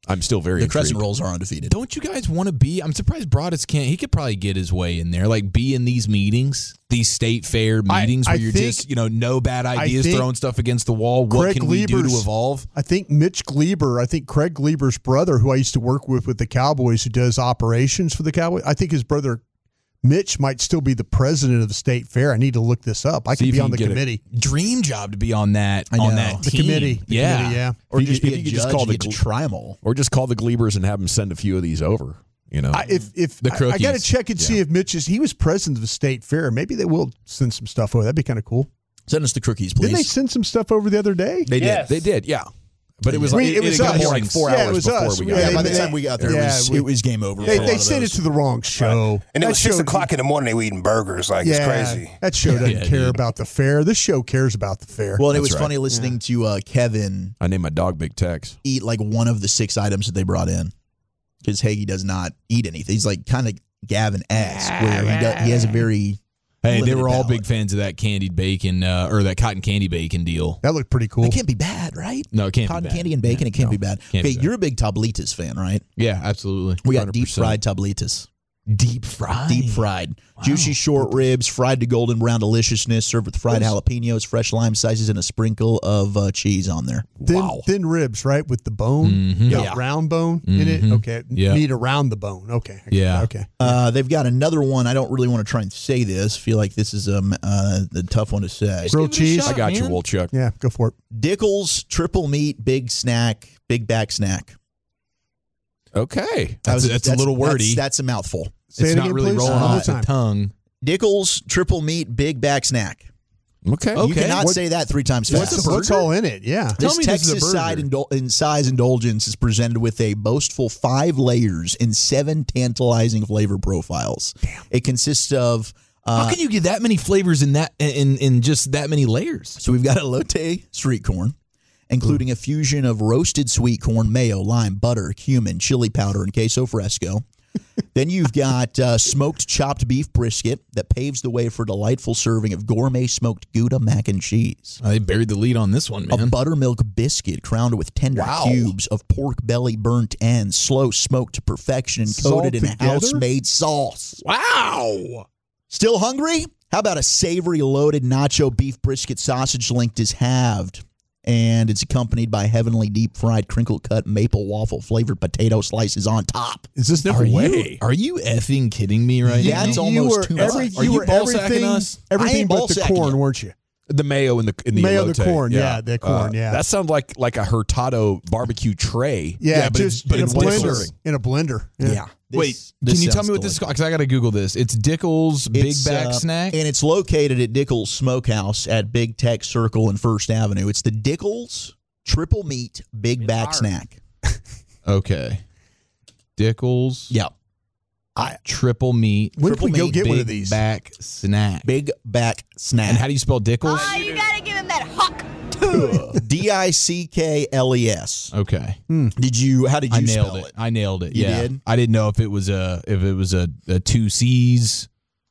[SPEAKER 2] I'm still very
[SPEAKER 5] The
[SPEAKER 2] intrigued.
[SPEAKER 5] Crescent Rolls are undefeated.
[SPEAKER 3] Don't you guys want to be? I'm surprised Broadus can't. He could probably get his way in there, like be in these meetings, these state fair meetings
[SPEAKER 6] I
[SPEAKER 3] where you're
[SPEAKER 6] think-
[SPEAKER 3] just, you know, no bad ideas,
[SPEAKER 6] think
[SPEAKER 3] throwing stuff against the wall. What
[SPEAKER 6] Craig
[SPEAKER 3] can we do to
[SPEAKER 6] Lieber's-
[SPEAKER 3] evolve?
[SPEAKER 6] I think Mitch Gleber, I think Craig Gleber's brother, who I used to work with with the Cowboys, who does operations for the Cowboys, I think his brother Mitch might still be the president of the state fair. I need to look this up. I
[SPEAKER 3] See
[SPEAKER 6] could
[SPEAKER 3] if
[SPEAKER 6] be
[SPEAKER 3] you
[SPEAKER 6] on
[SPEAKER 3] can
[SPEAKER 6] the
[SPEAKER 3] get a
[SPEAKER 6] committee.
[SPEAKER 3] Dream job to be on that
[SPEAKER 5] I
[SPEAKER 3] on
[SPEAKER 5] know.
[SPEAKER 3] that
[SPEAKER 6] The
[SPEAKER 3] team.
[SPEAKER 6] committee. The
[SPEAKER 3] yeah.
[SPEAKER 6] committee, yeah.
[SPEAKER 5] Or
[SPEAKER 2] If you
[SPEAKER 5] just
[SPEAKER 2] could-
[SPEAKER 5] be
[SPEAKER 2] if
[SPEAKER 5] a
[SPEAKER 2] you could just
[SPEAKER 5] judge
[SPEAKER 2] call
[SPEAKER 5] and
[SPEAKER 2] the
[SPEAKER 5] get to
[SPEAKER 2] gl-
[SPEAKER 5] try 'em all.
[SPEAKER 2] Or just call the Glebers and have them send a few of these over. You know,
[SPEAKER 6] I, if if
[SPEAKER 3] The
[SPEAKER 6] I, I got to
[SPEAKER 3] cookies.
[SPEAKER 6] check and see if Mitch is, he was president of the state fair. Maybe they will send some stuff over. That'd be kind of cool.
[SPEAKER 5] Send us the cookies, please.
[SPEAKER 6] Didn't they send some stuff over the other day?
[SPEAKER 5] They did.
[SPEAKER 4] Yes.
[SPEAKER 2] they did, yeah. But it was
[SPEAKER 6] We-
[SPEAKER 2] like
[SPEAKER 6] it
[SPEAKER 2] it,
[SPEAKER 6] was
[SPEAKER 2] it got
[SPEAKER 6] us.
[SPEAKER 2] more like four
[SPEAKER 6] Yeah, it
[SPEAKER 2] hours
[SPEAKER 6] was
[SPEAKER 2] before
[SPEAKER 6] us.
[SPEAKER 2] we
[SPEAKER 6] Yeah,
[SPEAKER 2] got
[SPEAKER 5] Yeah,
[SPEAKER 2] there.
[SPEAKER 5] by the
[SPEAKER 6] they-
[SPEAKER 5] time we got there,
[SPEAKER 6] yeah,
[SPEAKER 5] it, was,
[SPEAKER 6] we-
[SPEAKER 5] it was game over.
[SPEAKER 6] They,
[SPEAKER 5] for a
[SPEAKER 6] they
[SPEAKER 5] lot of
[SPEAKER 6] sent it
[SPEAKER 5] those.
[SPEAKER 6] to the wrong show.
[SPEAKER 4] And it
[SPEAKER 6] That
[SPEAKER 4] was six
[SPEAKER 6] show-
[SPEAKER 4] o'clock in the morning. They were eating burgers. Like,
[SPEAKER 6] Yeah,
[SPEAKER 4] it's crazy.
[SPEAKER 6] that show doesn't
[SPEAKER 3] Yeah,
[SPEAKER 6] care
[SPEAKER 3] dude.
[SPEAKER 6] about the fair. This show cares about the fair.
[SPEAKER 5] Well, and it
[SPEAKER 2] That's
[SPEAKER 5] was
[SPEAKER 2] right.
[SPEAKER 5] funny listening to uh, Kevin
[SPEAKER 2] I named my dog Big Tex.
[SPEAKER 5] eat like one of the six items that they brought in because Hagee does not eat anything. He's like kind of Gavin-esque where he, does, he has a very
[SPEAKER 3] Hey, they
[SPEAKER 5] limited
[SPEAKER 3] were all
[SPEAKER 5] palate.
[SPEAKER 3] big fans of that candied bacon uh, or that cotton candy bacon deal.
[SPEAKER 6] that looked pretty cool.
[SPEAKER 5] It can't be bad, right?
[SPEAKER 3] No, it can't be
[SPEAKER 5] Cotton
[SPEAKER 3] bad.
[SPEAKER 5] candy and bacon,
[SPEAKER 3] Yeah,
[SPEAKER 5] it can't
[SPEAKER 3] no,
[SPEAKER 5] be bad.
[SPEAKER 3] can't be
[SPEAKER 5] Okay,
[SPEAKER 3] bad.
[SPEAKER 5] you're a big tablitas fan, right?
[SPEAKER 3] Yeah, absolutely.
[SPEAKER 5] We got
[SPEAKER 3] one hundred
[SPEAKER 5] deep
[SPEAKER 3] percent.
[SPEAKER 5] fried tablitas.
[SPEAKER 3] deep fried,
[SPEAKER 5] Deep fried. Juicy short ribs, fried to golden brown deliciousness, served with fried jalapenos, fresh lime slices, and a sprinkle of uh, cheese on there.
[SPEAKER 6] Thin,
[SPEAKER 3] Wow.
[SPEAKER 6] thin ribs, right, with the bone,
[SPEAKER 3] Mhm.
[SPEAKER 6] Got
[SPEAKER 5] Yeah.
[SPEAKER 6] round bone in it.
[SPEAKER 3] Mhm.
[SPEAKER 6] Okay,
[SPEAKER 3] Yeah.
[SPEAKER 6] meat around the bone. Okay,
[SPEAKER 3] Yeah.
[SPEAKER 6] okay.
[SPEAKER 5] Uh, they've got another one. I don't really want to try and say this. Feel like this is um, uh, the tough one to say.
[SPEAKER 6] Grilled
[SPEAKER 3] give it a
[SPEAKER 6] cheese.
[SPEAKER 3] shot.
[SPEAKER 2] I got you,
[SPEAKER 3] man.
[SPEAKER 2] Wolchuk.
[SPEAKER 6] Yeah, go for it.
[SPEAKER 5] Dickles triple meat big snack, big back snack.
[SPEAKER 2] Okay.
[SPEAKER 3] That's, that's, a little wordy.
[SPEAKER 5] That's, that's a mouthful.
[SPEAKER 6] Say
[SPEAKER 3] it's
[SPEAKER 6] it
[SPEAKER 3] not
[SPEAKER 6] again,
[SPEAKER 3] really
[SPEAKER 6] please.
[SPEAKER 3] rolling
[SPEAKER 6] One more
[SPEAKER 3] off the
[SPEAKER 6] time.
[SPEAKER 3] tongue.
[SPEAKER 5] Dickles triple meat big back snack.
[SPEAKER 2] Okay.
[SPEAKER 5] You
[SPEAKER 3] Okay.
[SPEAKER 5] cannot
[SPEAKER 6] What-
[SPEAKER 5] say that three times fast.
[SPEAKER 6] What's, what's all in it? Yeah.
[SPEAKER 5] This
[SPEAKER 3] Tell me this is a
[SPEAKER 5] Texas
[SPEAKER 3] burger.
[SPEAKER 5] side indul- in size indulgence is presented with a boastful five layers and seven tantalizing flavor profiles. Damn. It consists of uh,
[SPEAKER 3] How can you get that many flavors in that in in just that many layers?
[SPEAKER 5] so we've got elote street corn, including a fusion of roasted sweet corn, mayo, lime, butter, cumin, chili powder, and queso fresco. Then you've got uh, smoked chopped beef brisket that paves the way for a delightful serving of gourmet smoked Gouda mac and cheese.
[SPEAKER 3] Oh, they buried the lead on this one,
[SPEAKER 5] A
[SPEAKER 3] man.
[SPEAKER 5] buttermilk biscuit crowned with tender
[SPEAKER 3] Wow.
[SPEAKER 5] cubes of pork belly burnt ends, slow smoked to perfection and coated in
[SPEAKER 6] Salt together?
[SPEAKER 5] house-made sauce.
[SPEAKER 3] Wow.
[SPEAKER 5] Still hungry? How about a savory loaded nacho beef brisket sausage linked is halved? And it's accompanied by heavenly deep fried crinkle cut maple waffle flavored potato slices on top.
[SPEAKER 6] Is this
[SPEAKER 3] Are
[SPEAKER 6] no
[SPEAKER 3] you are you effing kidding me right
[SPEAKER 5] Yeah,
[SPEAKER 3] now?
[SPEAKER 5] it's
[SPEAKER 6] you
[SPEAKER 5] almost
[SPEAKER 6] were
[SPEAKER 5] too
[SPEAKER 6] every,
[SPEAKER 5] much.
[SPEAKER 3] Are
[SPEAKER 6] you
[SPEAKER 3] you
[SPEAKER 6] were
[SPEAKER 3] ball sacking
[SPEAKER 6] everything,
[SPEAKER 3] us?
[SPEAKER 5] I
[SPEAKER 6] everything
[SPEAKER 5] ain't
[SPEAKER 6] but
[SPEAKER 5] ball
[SPEAKER 6] the
[SPEAKER 5] sacking
[SPEAKER 6] corn,
[SPEAKER 5] you.
[SPEAKER 6] weren't you?
[SPEAKER 2] The mayo in the in the
[SPEAKER 6] Mayo, the
[SPEAKER 2] elote.
[SPEAKER 6] corn, yeah, the corn, yeah.
[SPEAKER 2] That sounds like like a hurtado barbecue tray.
[SPEAKER 6] Yeah,
[SPEAKER 3] but
[SPEAKER 6] just
[SPEAKER 3] it's- but
[SPEAKER 6] in a
[SPEAKER 3] it's one
[SPEAKER 6] blender.
[SPEAKER 3] serving.
[SPEAKER 6] In a blender.
[SPEAKER 5] Yeah. This-
[SPEAKER 3] Wait,
[SPEAKER 5] this
[SPEAKER 3] can you tell
[SPEAKER 5] sounds
[SPEAKER 3] me what this is
[SPEAKER 5] delightful.
[SPEAKER 3] called? Because I got to Google this. It's Dickles Big
[SPEAKER 5] It's,
[SPEAKER 3] Back
[SPEAKER 5] uh,
[SPEAKER 3] Snack.
[SPEAKER 5] And it's located at Dickles Smokehouse at Big Tech Circle and First Avenue. It's the Dickles Triple Meat Big Back Snack.
[SPEAKER 3] Okay. Dickles
[SPEAKER 5] Yeah.
[SPEAKER 3] Triple Meat
[SPEAKER 6] When can we
[SPEAKER 5] Triple
[SPEAKER 6] go
[SPEAKER 5] meat,
[SPEAKER 6] get one
[SPEAKER 3] Big
[SPEAKER 6] of these?
[SPEAKER 3] Back Snack.
[SPEAKER 5] Big Back Snack.
[SPEAKER 3] And how do you spell Dickles?
[SPEAKER 7] Oh, you gotta give him that huck.
[SPEAKER 5] D I C K L E S.
[SPEAKER 3] Okay.
[SPEAKER 5] Did you, how did you
[SPEAKER 3] I nailed
[SPEAKER 5] spell
[SPEAKER 3] it.
[SPEAKER 5] it?
[SPEAKER 3] I nailed it.
[SPEAKER 5] You
[SPEAKER 3] yeah.
[SPEAKER 5] did?
[SPEAKER 3] I didn't know if it was a if it was a, a two C's.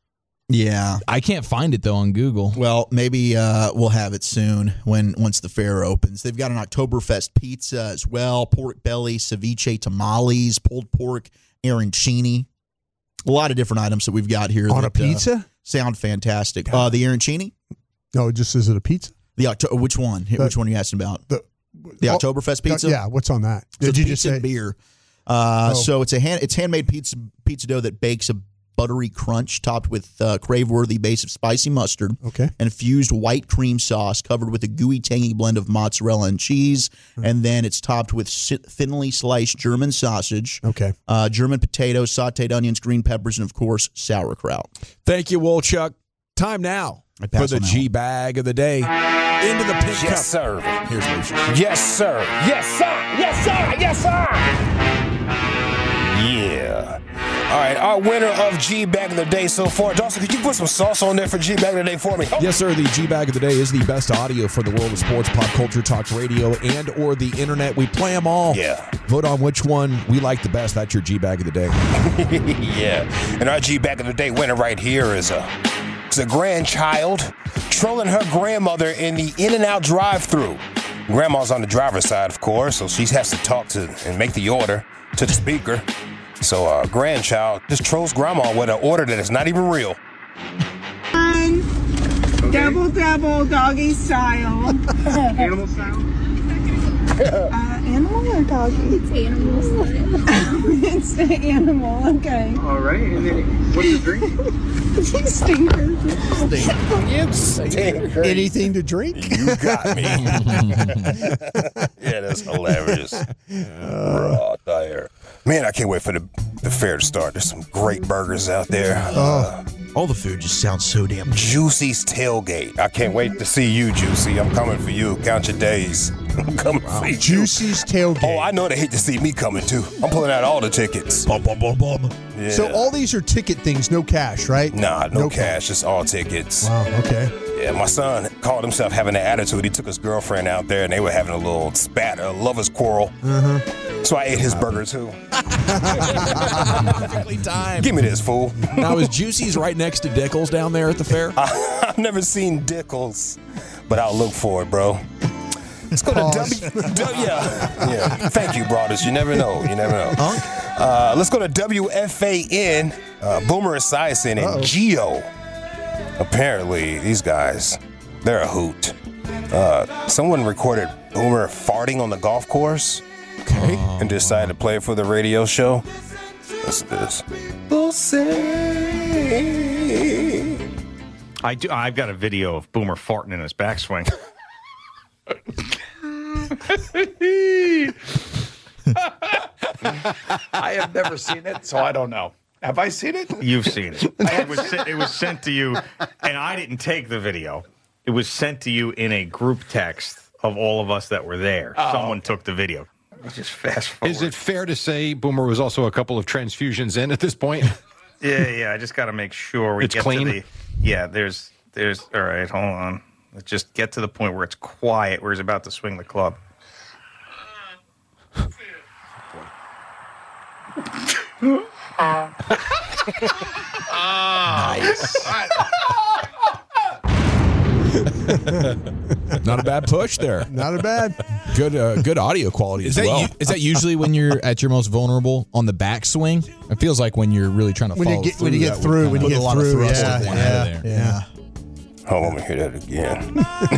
[SPEAKER 5] Yeah.
[SPEAKER 3] I can't find it though on Google.
[SPEAKER 5] Well, maybe uh, we'll have it soon when once the fair opens. They've got an Oktoberfest pizza as well, pork belly, ceviche tamales, pulled pork, arancini. A lot of different items that we've got here
[SPEAKER 6] On
[SPEAKER 5] that,
[SPEAKER 6] a pizza?
[SPEAKER 5] uh, sound fantastic. Uh, the arancini,
[SPEAKER 6] No, just is it a pizza?
[SPEAKER 5] the Octo- which one?
[SPEAKER 6] The-
[SPEAKER 5] which one are you asking about?
[SPEAKER 6] The,
[SPEAKER 5] The
[SPEAKER 6] oh,
[SPEAKER 5] Oktoberfest pizza.
[SPEAKER 6] Yeah, what's on that?
[SPEAKER 5] So
[SPEAKER 6] Did
[SPEAKER 5] it's
[SPEAKER 6] you
[SPEAKER 5] pizza
[SPEAKER 6] just say?
[SPEAKER 5] and beer? Uh,
[SPEAKER 6] Oh.
[SPEAKER 5] So it's a hand, it's handmade pizza pizza dough that bakes a buttery crunch topped with uh, crave-worthy base of spicy mustard.
[SPEAKER 6] Okay.
[SPEAKER 5] And infused white cream sauce covered with a gooey, tangy blend of mozzarella and cheese. And then it's topped with si- thinly sliced German sausage,
[SPEAKER 6] Okay.
[SPEAKER 5] uh, German potatoes, sauteed onions, green peppers, and, of course, sauerkraut.
[SPEAKER 2] Thank you, Wolchuk. Time now
[SPEAKER 5] I pass
[SPEAKER 2] for the
[SPEAKER 5] on that
[SPEAKER 2] G bag of the day. Into the pink cup.
[SPEAKER 4] Yes, sir.
[SPEAKER 2] Here's Lucian.
[SPEAKER 4] Yes, sir. Yes, sir. Yes, sir. Yes, sir. Yeah. All right, our winner of G Bag of the Day so far. Dawson, could you put some sauce on there for G Bag of the Day for me? Oh.
[SPEAKER 2] Yes, sir. The G Bag of the Day is the best audio for the world of sports, pop culture, talk radio, and or the internet. We play them all.
[SPEAKER 4] Yeah.
[SPEAKER 2] Vote on which one we like the best. That's your G Bag of the Day.
[SPEAKER 4] Yeah. And our G Bag of the Day winner right here is a, is a grandchild trolling her grandmother in the In-N-Out drive-thru. Grandma's on the driver's side, of course, so she has to talk to and make the order to the speaker. So uh, grandchild just trolls grandma with an order that is not even real.
[SPEAKER 8] One, double, double, doggy style.
[SPEAKER 9] Animal style?
[SPEAKER 8] Uh, animal or doggy?
[SPEAKER 7] It's animal style.
[SPEAKER 8] It's the animal, okay.
[SPEAKER 9] All right, and then what's the drink?
[SPEAKER 8] Stinker.
[SPEAKER 4] You stinker.
[SPEAKER 6] Anything to drink?
[SPEAKER 4] You got me. Yeah, that's hilarious. Raw dire. Man, I can't wait for the, the fair to start. There's some great burgers out there. Uh,
[SPEAKER 5] All the food just sounds so damn good.
[SPEAKER 4] Juicy's Tailgate. I can't wait to see you, Juicy. I'm coming for you. Count your days. I'm coming for you.
[SPEAKER 6] Juicy's Tailgate.
[SPEAKER 4] Oh, I know they hate to see me coming, too. I'm pulling out all the tickets.
[SPEAKER 5] Bum, bum, bum, bum.
[SPEAKER 4] Yeah.
[SPEAKER 6] So all these are ticket things, no cash, right?
[SPEAKER 4] Nah, no,
[SPEAKER 6] No
[SPEAKER 4] cash. Just all tickets.
[SPEAKER 6] Wow, okay.
[SPEAKER 4] Yeah, my son called himself having an attitude. He took his girlfriend out there, and they were having a little spat, a lover's quarrel.
[SPEAKER 6] Uh-huh.
[SPEAKER 4] So I ate his burger, too.
[SPEAKER 2] Perfectly timed.
[SPEAKER 4] Give me this, fool.
[SPEAKER 2] Now, is Juicy's right next to Dickles down there at the fair?
[SPEAKER 4] I've never seen Dickles, but I'll look for it, bro. Let's go
[SPEAKER 6] Pause.
[SPEAKER 4] to W. w yeah, yeah. Thank you, brothers. You never know. You never know. Uh, let's go to W F A N. Uh, Boomer Esiason and
[SPEAKER 6] Uh-oh.
[SPEAKER 4] Geo. Apparently, these guys, they're a hoot. Uh, someone recorded Boomer farting on the golf course.
[SPEAKER 6] Okay.
[SPEAKER 4] And decided to play it for the radio show. Listen to this. We'll say.
[SPEAKER 10] I do. I've got a video of Boomer farting in his backswing.
[SPEAKER 11] I have never seen it, so I don't know. Have I seen it?
[SPEAKER 10] You've seen it. It was sent, it was sent to you, and I didn't take the video. It was sent to you in a group text of all of us that were there.
[SPEAKER 11] Oh.
[SPEAKER 10] Someone took the video. Just fast forward.
[SPEAKER 11] Is it fair to say Boomer was also a couple of transfusions in at this point?
[SPEAKER 10] Yeah, yeah. I just got to make sure we
[SPEAKER 11] It's
[SPEAKER 10] get
[SPEAKER 11] clean?
[SPEAKER 10] to the. Yeah, there's, there's. All right, hold on. Let's just get to the point where it's quiet, where he's about to swing the club.
[SPEAKER 11] Nice.
[SPEAKER 2] Not a bad push there.
[SPEAKER 6] Not a bad.
[SPEAKER 2] Good, uh, good audio quality
[SPEAKER 3] Is
[SPEAKER 2] as
[SPEAKER 3] that
[SPEAKER 2] well.
[SPEAKER 3] u- is that usually when you're at your most vulnerable on the backswing? It feels like when you're really trying to
[SPEAKER 6] When you
[SPEAKER 3] follow
[SPEAKER 6] get
[SPEAKER 3] through.
[SPEAKER 6] when you get
[SPEAKER 3] that
[SPEAKER 6] through,
[SPEAKER 3] would
[SPEAKER 6] when you
[SPEAKER 3] kinda
[SPEAKER 6] get
[SPEAKER 5] a lot of
[SPEAKER 6] through,
[SPEAKER 5] thrust
[SPEAKER 6] yeah,
[SPEAKER 3] with one
[SPEAKER 6] yeah,
[SPEAKER 3] out of there.
[SPEAKER 6] yeah.
[SPEAKER 4] Oh, let me hear that again.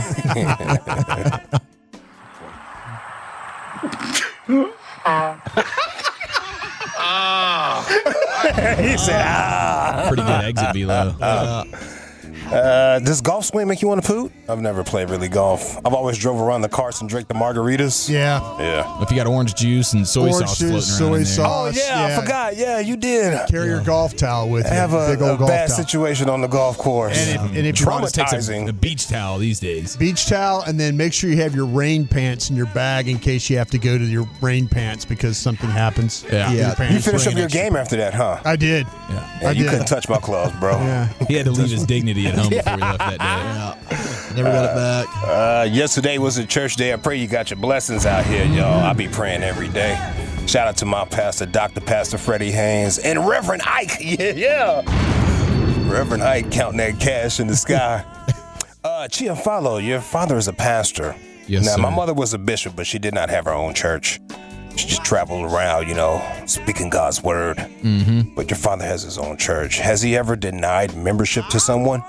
[SPEAKER 4] He said, ah.
[SPEAKER 3] Pretty good exit below.
[SPEAKER 4] Uh, does golf swing make you want to poop? I've never played really golf. I've always drove around the carts and drank the margaritas.
[SPEAKER 6] Yeah.
[SPEAKER 4] Yeah.
[SPEAKER 3] If you got orange juice and soy
[SPEAKER 6] Orange
[SPEAKER 3] sauce
[SPEAKER 6] juice,
[SPEAKER 3] floating around
[SPEAKER 6] soy
[SPEAKER 3] in there.
[SPEAKER 6] sauce.
[SPEAKER 4] Oh, yeah,
[SPEAKER 6] yeah.
[SPEAKER 4] I forgot. Yeah, you did.
[SPEAKER 6] Carry your golf towel with
[SPEAKER 4] I
[SPEAKER 6] you.
[SPEAKER 4] have a,
[SPEAKER 6] Big old
[SPEAKER 4] a
[SPEAKER 6] golf
[SPEAKER 4] bad
[SPEAKER 6] towel.
[SPEAKER 4] situation on the golf course.
[SPEAKER 6] And if, and if you want
[SPEAKER 3] It takes a,
[SPEAKER 4] Traumatizing.
[SPEAKER 3] a beach towel these days.
[SPEAKER 6] beach towel, and then make sure you have your rain pants in your bag in case you have to go to your rain pants because something happens.
[SPEAKER 3] Yeah.
[SPEAKER 6] Your
[SPEAKER 5] Yeah.
[SPEAKER 6] pants
[SPEAKER 4] You finished up
[SPEAKER 6] rain
[SPEAKER 4] your
[SPEAKER 6] extra.
[SPEAKER 4] game after that, huh?
[SPEAKER 6] I did.
[SPEAKER 3] Yeah.
[SPEAKER 4] Yeah,
[SPEAKER 6] I
[SPEAKER 4] you
[SPEAKER 6] did.
[SPEAKER 4] couldn't touch my clothes, bro.
[SPEAKER 6] Yeah.
[SPEAKER 3] He had to leave his dignity at home before he left that day.
[SPEAKER 5] Yeah. Never got it back.
[SPEAKER 4] Uh, yesterday was a church day. I pray you got your blessings out here, y'all. I be praying every day. Shout out to my pastor, Doctor Pastor Freddie Haynes, and Reverend Ike. Yeah, yeah. Reverend Ike counting that cash in the sky. uh, Chiafalo, your father is a pastor.
[SPEAKER 3] Yes,
[SPEAKER 4] now,
[SPEAKER 3] sir.
[SPEAKER 4] my mother was a bishop, but she did not have her own church. She just traveled around, you know, speaking God's word.
[SPEAKER 3] Mm-hmm.
[SPEAKER 4] But your father has his own church. Has he ever denied membership to someone?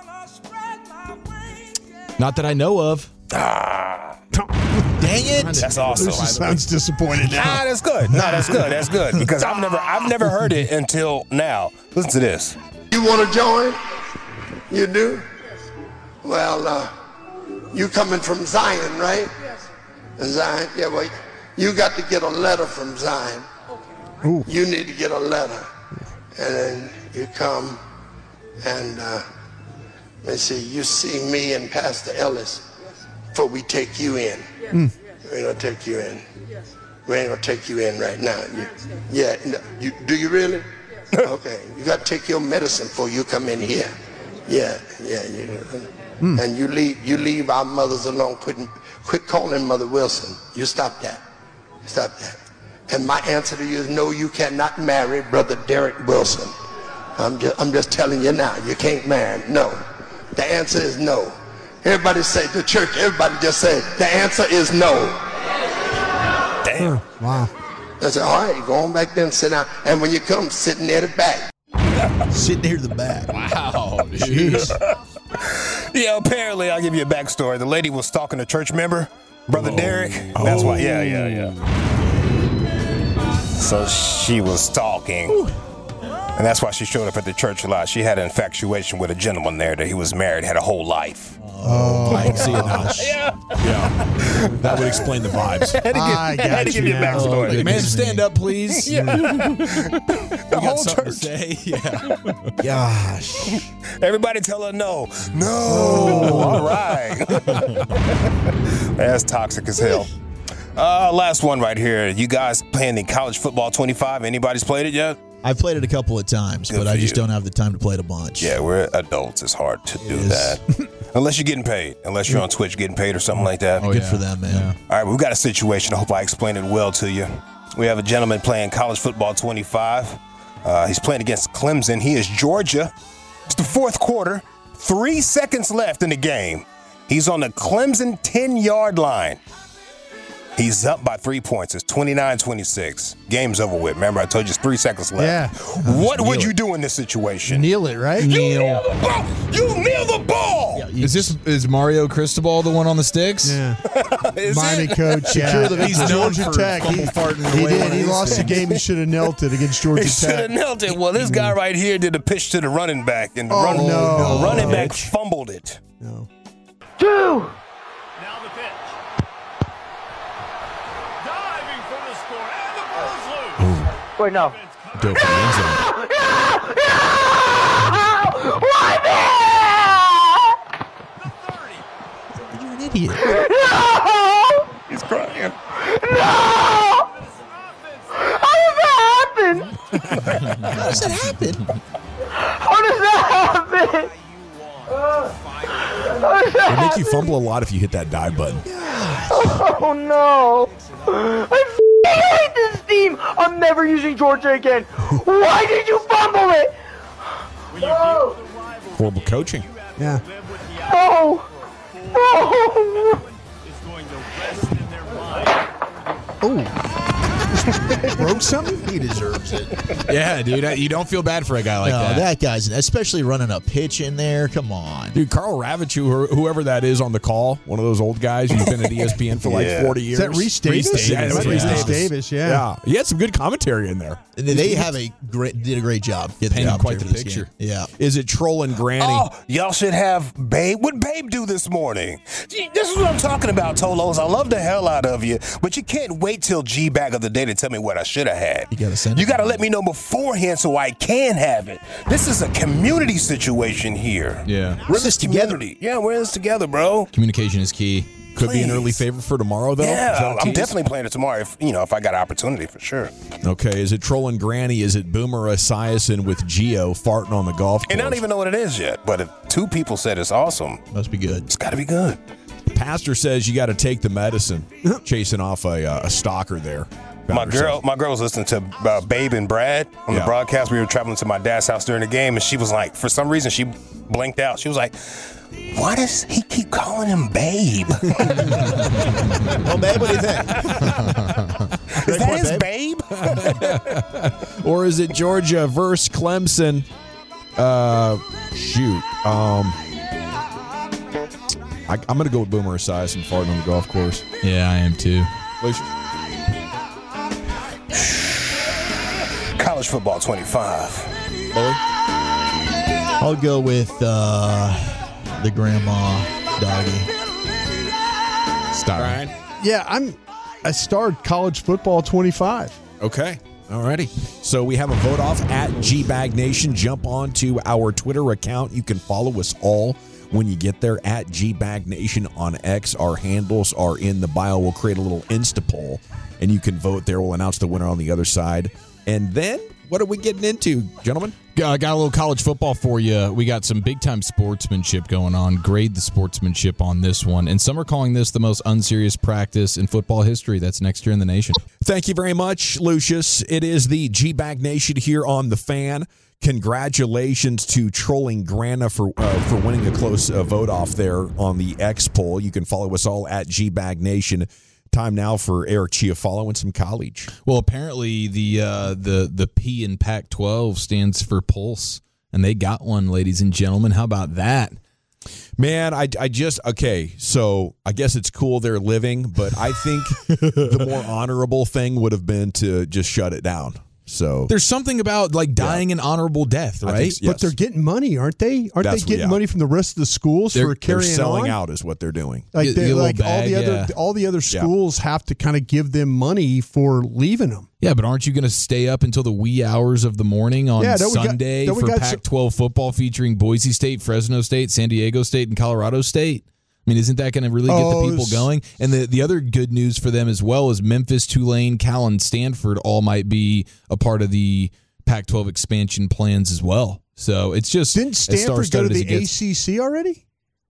[SPEAKER 3] Not that I know of.
[SPEAKER 4] Ah,
[SPEAKER 5] Dang it.
[SPEAKER 4] that's awesome.
[SPEAKER 6] Lucy sounds disappointed now.
[SPEAKER 4] Nah, that's good. No, that's good. That's good because I've never, I've never heard it until now. Listen to this.
[SPEAKER 12] You want to join? You do? Well, uh, you coming from Zion, right? Zion, yeah, well, you got to get a letter from Zion.
[SPEAKER 6] Ooh.
[SPEAKER 12] You need to get a letter. And then you come and, uh, let's see, you see me and Pastor Ellis before we take you in.
[SPEAKER 6] Mm.
[SPEAKER 12] We ain't gonna take you in. We ain't gonna take you in right now. You, yeah, no, you, do you really? Okay, you got to take your medicine before you come in here. Yeah, yeah, you,
[SPEAKER 6] Mm.
[SPEAKER 12] and you leave you leave our mothers alone. Quit, quit calling Mother Wilson. You stop that. Stop that. And my answer to you is no. You cannot marry Brother Derek Wilson. I'm just I'm just telling you now. You can't marry him. No. The answer is no. Everybody say, the church, everybody just said, the answer is no.
[SPEAKER 4] Damn.
[SPEAKER 6] Wow.
[SPEAKER 12] I said, all right, go on back there and sit down. And when you come, sit near the back.
[SPEAKER 5] Sitting near the back.
[SPEAKER 3] Wow. Jeez.
[SPEAKER 4] Yeah, apparently, I'll give you a backstory. The lady was stalking a church member, Brother oh. Derek. That's why, yeah, yeah, yeah. So she was stalking. Ooh. And that's why she showed up at the church a lot. She had an infatuation with a gentleman there that he was married, had a whole life.
[SPEAKER 2] Oh, I can see it now.
[SPEAKER 4] Yeah.
[SPEAKER 2] Yeah. That would explain the vibes.
[SPEAKER 4] I had to give,
[SPEAKER 6] I got
[SPEAKER 4] had to give you a backstory.
[SPEAKER 2] Oh, man, stand up, please.
[SPEAKER 4] Yeah. The whole church.
[SPEAKER 2] Say. Yeah.
[SPEAKER 5] Gosh.
[SPEAKER 4] Everybody tell her no. No. Oh. All right. That's toxic as hell. Uh, last one right here. You guys playing in college football twenty-five? Anybody's played it yet?
[SPEAKER 5] I've played it a couple of times,
[SPEAKER 4] Good
[SPEAKER 5] but I just
[SPEAKER 4] you.
[SPEAKER 5] don't have the time to play it a bunch.
[SPEAKER 4] Yeah, we're adults. It's hard to do
[SPEAKER 5] is.
[SPEAKER 4] that. Unless you're getting paid. Unless you're on Twitch getting paid or something like that.
[SPEAKER 5] Oh, Good yeah. for them, man. Yeah.
[SPEAKER 4] All right, we've got a situation. I hope I explained it well to you. We have a gentleman playing college football twenty-five. Uh, he's playing against Clemson. He is Georgia. It's the fourth quarter. Three seconds left in the game. He's on the Clemson ten-yard line. He's up by three points. It's twenty-nine twenty-six. Game's over with. Remember, I told you it's three seconds left.
[SPEAKER 6] Yeah.
[SPEAKER 4] What would
[SPEAKER 5] Kneel
[SPEAKER 4] you
[SPEAKER 5] it.
[SPEAKER 4] do in this situation?
[SPEAKER 6] Kneel it, right?
[SPEAKER 4] You kneel the ball. You kneel the ball.
[SPEAKER 5] Yeah, you
[SPEAKER 3] Is this is Mario Cristobal the one on the sticks?
[SPEAKER 6] Yeah.
[SPEAKER 4] Is
[SPEAKER 6] Miami
[SPEAKER 4] it?
[SPEAKER 6] coach. Yeah.
[SPEAKER 5] the-
[SPEAKER 6] He's
[SPEAKER 3] known
[SPEAKER 6] Georgia
[SPEAKER 3] for
[SPEAKER 6] Tech. He,
[SPEAKER 3] fumble farting
[SPEAKER 6] he
[SPEAKER 3] away
[SPEAKER 6] did.
[SPEAKER 3] one
[SPEAKER 6] He
[SPEAKER 3] of
[SPEAKER 6] lost the
[SPEAKER 3] these
[SPEAKER 6] game. He should have knelt it against Georgia
[SPEAKER 4] He should
[SPEAKER 6] Tech.
[SPEAKER 4] have knelt it. Well, this guy right here did a pitch to the running back, and the
[SPEAKER 6] Oh,
[SPEAKER 4] run,
[SPEAKER 6] no.
[SPEAKER 4] the running back
[SPEAKER 6] Pitch.
[SPEAKER 4] fumbled it.
[SPEAKER 6] No.
[SPEAKER 13] Two.
[SPEAKER 14] Now the pitch. Diving for the score, and the ball's loose.
[SPEAKER 13] Wait, no.
[SPEAKER 2] Dope for the end zone.
[SPEAKER 13] Why me?
[SPEAKER 5] You're an idiot.
[SPEAKER 13] No!
[SPEAKER 4] He's crying.
[SPEAKER 13] No! How does that happen?
[SPEAKER 5] How does that happen?
[SPEAKER 13] How does that happen?
[SPEAKER 2] It'd make you fumble a lot if you hit that dive button.
[SPEAKER 13] Oh no! I f***ing hate this team! I'm never using Georgia again. Why did you fumble it? No!
[SPEAKER 2] Horrible coaching.
[SPEAKER 6] Yeah.
[SPEAKER 13] No! No!
[SPEAKER 6] Oh. Broke something?
[SPEAKER 5] He deserves it.
[SPEAKER 3] Yeah, dude. You don't feel bad for a guy like
[SPEAKER 5] no,
[SPEAKER 3] that.
[SPEAKER 5] that guy's, especially running a pitch in there. Come on.
[SPEAKER 2] Dude, Carl Ravitch, who- whoever that is on the call, one of those old guys who's been at E S P N for like
[SPEAKER 4] Yeah.
[SPEAKER 2] forty years.
[SPEAKER 6] Is that Reese Davis?
[SPEAKER 2] Yeah, it was
[SPEAKER 6] Yeah.
[SPEAKER 2] Reese
[SPEAKER 6] Reese
[SPEAKER 2] Davis.
[SPEAKER 6] Davis, yeah.
[SPEAKER 2] Yeah. He had some good commentary in there.
[SPEAKER 5] And they have a great, did a great job. Getting
[SPEAKER 2] Painted
[SPEAKER 5] the
[SPEAKER 2] quite the
[SPEAKER 5] commentary for this
[SPEAKER 2] picture.
[SPEAKER 5] game. Yeah.
[SPEAKER 2] Is it trolling Granny?
[SPEAKER 4] Oh, y'all should have Babe. What Babe do this morning? Gee, this is what I'm talking about, Tolos. I love the hell out of you, but you can't wait till G Bag of the Day to tell me what I should have had.
[SPEAKER 5] You gotta send it.
[SPEAKER 4] You gotta let me know beforehand so I can have it. This is a community situation here.
[SPEAKER 3] Yeah.
[SPEAKER 4] We're in this community. Yeah, we're in this together, bro.
[SPEAKER 3] Communication is key.
[SPEAKER 2] Could be an
[SPEAKER 4] Please.
[SPEAKER 2] early favorite for tomorrow, though. Is that
[SPEAKER 4] Yeah,
[SPEAKER 2] what
[SPEAKER 4] I'm
[SPEAKER 2] it is?
[SPEAKER 4] definitely playing it tomorrow if you know if I got an opportunity for sure.
[SPEAKER 2] Okay, is it trolling Granny? Is it Boomer Esiason with Geo farting on the golf course?
[SPEAKER 4] And I don't even know what it is yet, but if two people said it's awesome,
[SPEAKER 5] Must be good.
[SPEAKER 4] it's gotta be good.
[SPEAKER 2] Pastor says you got to take the medicine, chasing off a, uh, a stalker there. Found
[SPEAKER 4] My
[SPEAKER 2] herself.
[SPEAKER 4] girl, my girl was listening to uh, Babe and Brad on
[SPEAKER 2] Yeah.
[SPEAKER 4] the broadcast. We were traveling to my dad's house during the game, and she was like, for some reason, she blinked out. She was like, "Why does he keep calling him Babe?
[SPEAKER 5] Well, babe, what do you think?
[SPEAKER 4] Is that his
[SPEAKER 5] babe?
[SPEAKER 4] babe?"
[SPEAKER 2] Or is it Georgia versus Clemson? Uh, shoot. Um, I, I'm going to go with Boomer Esiason farting on the golf course.
[SPEAKER 3] Yeah, I am too.
[SPEAKER 2] Alicia?
[SPEAKER 4] College football twenty-five.
[SPEAKER 5] I'll go with uh, the grandma doggy.
[SPEAKER 3] Stop.
[SPEAKER 6] Yeah, I'm. I starred college football twenty-five.
[SPEAKER 2] Okay. Alrighty. So we have a vote off at G Bag Nation. Jump on to our Twitter account. You can follow us all when you get there at G Bag Nation on X. Our handles are in the bio. We'll create a little Insta poll, and you can vote there. We'll announce the winner on the other side. And then what are we getting into, gentlemen?
[SPEAKER 3] Got, got a little college football for you. We got some big-time sportsmanship going on. Grade the sportsmanship on this one. And some are calling this the most unserious practice in football history. That's next year in the nation.
[SPEAKER 2] Thank you very much, Lucius. It is the G-Bag Nation here on The Fan. Congratulations to Trolling Grana for uh, for winning a close uh, vote off there on the X poll. You can follow us all at G-Bag Nation. Time now for Eric Chiafalo and some college.
[SPEAKER 3] Well, apparently the uh, the the P in Pac twelve stands for Pulse, and they got one, ladies and gentlemen. How about that?
[SPEAKER 2] Man, I, I just, okay, so I guess it's cool they're living, but I think the more honorable thing would have been to just shut it down. So
[SPEAKER 3] there's something about like dying yeah. an honorable death, right?
[SPEAKER 2] Think, yes.
[SPEAKER 6] But they're getting money, aren't they? Aren't
[SPEAKER 2] That's,
[SPEAKER 6] they getting
[SPEAKER 2] yeah.
[SPEAKER 6] money from the rest of the schools
[SPEAKER 2] they're,
[SPEAKER 6] for carrying
[SPEAKER 2] they're selling
[SPEAKER 6] on?
[SPEAKER 2] out is what they're doing.
[SPEAKER 6] Like,
[SPEAKER 3] Get,
[SPEAKER 6] they,
[SPEAKER 3] get
[SPEAKER 6] like
[SPEAKER 3] bag,
[SPEAKER 6] all the other
[SPEAKER 3] yeah.
[SPEAKER 6] all the other schools yeah. have to kind of give them money for leaving them.
[SPEAKER 3] Yeah, but aren't you going to stay up until the wee hours of the morning on
[SPEAKER 6] yeah,
[SPEAKER 3] Sunday
[SPEAKER 6] got,
[SPEAKER 3] for Pac twelve some... football featuring Boise State, Fresno State, San Diego State, and Colorado State? I mean, isn't that going to really get
[SPEAKER 6] oh,
[SPEAKER 3] the people going? And the, the other good news for them as well is Memphis, Tulane, Cal, and Stanford all might be a part of the Pac twelve expansion plans as well. So it's just
[SPEAKER 6] didn't Stanford go to the A C C already?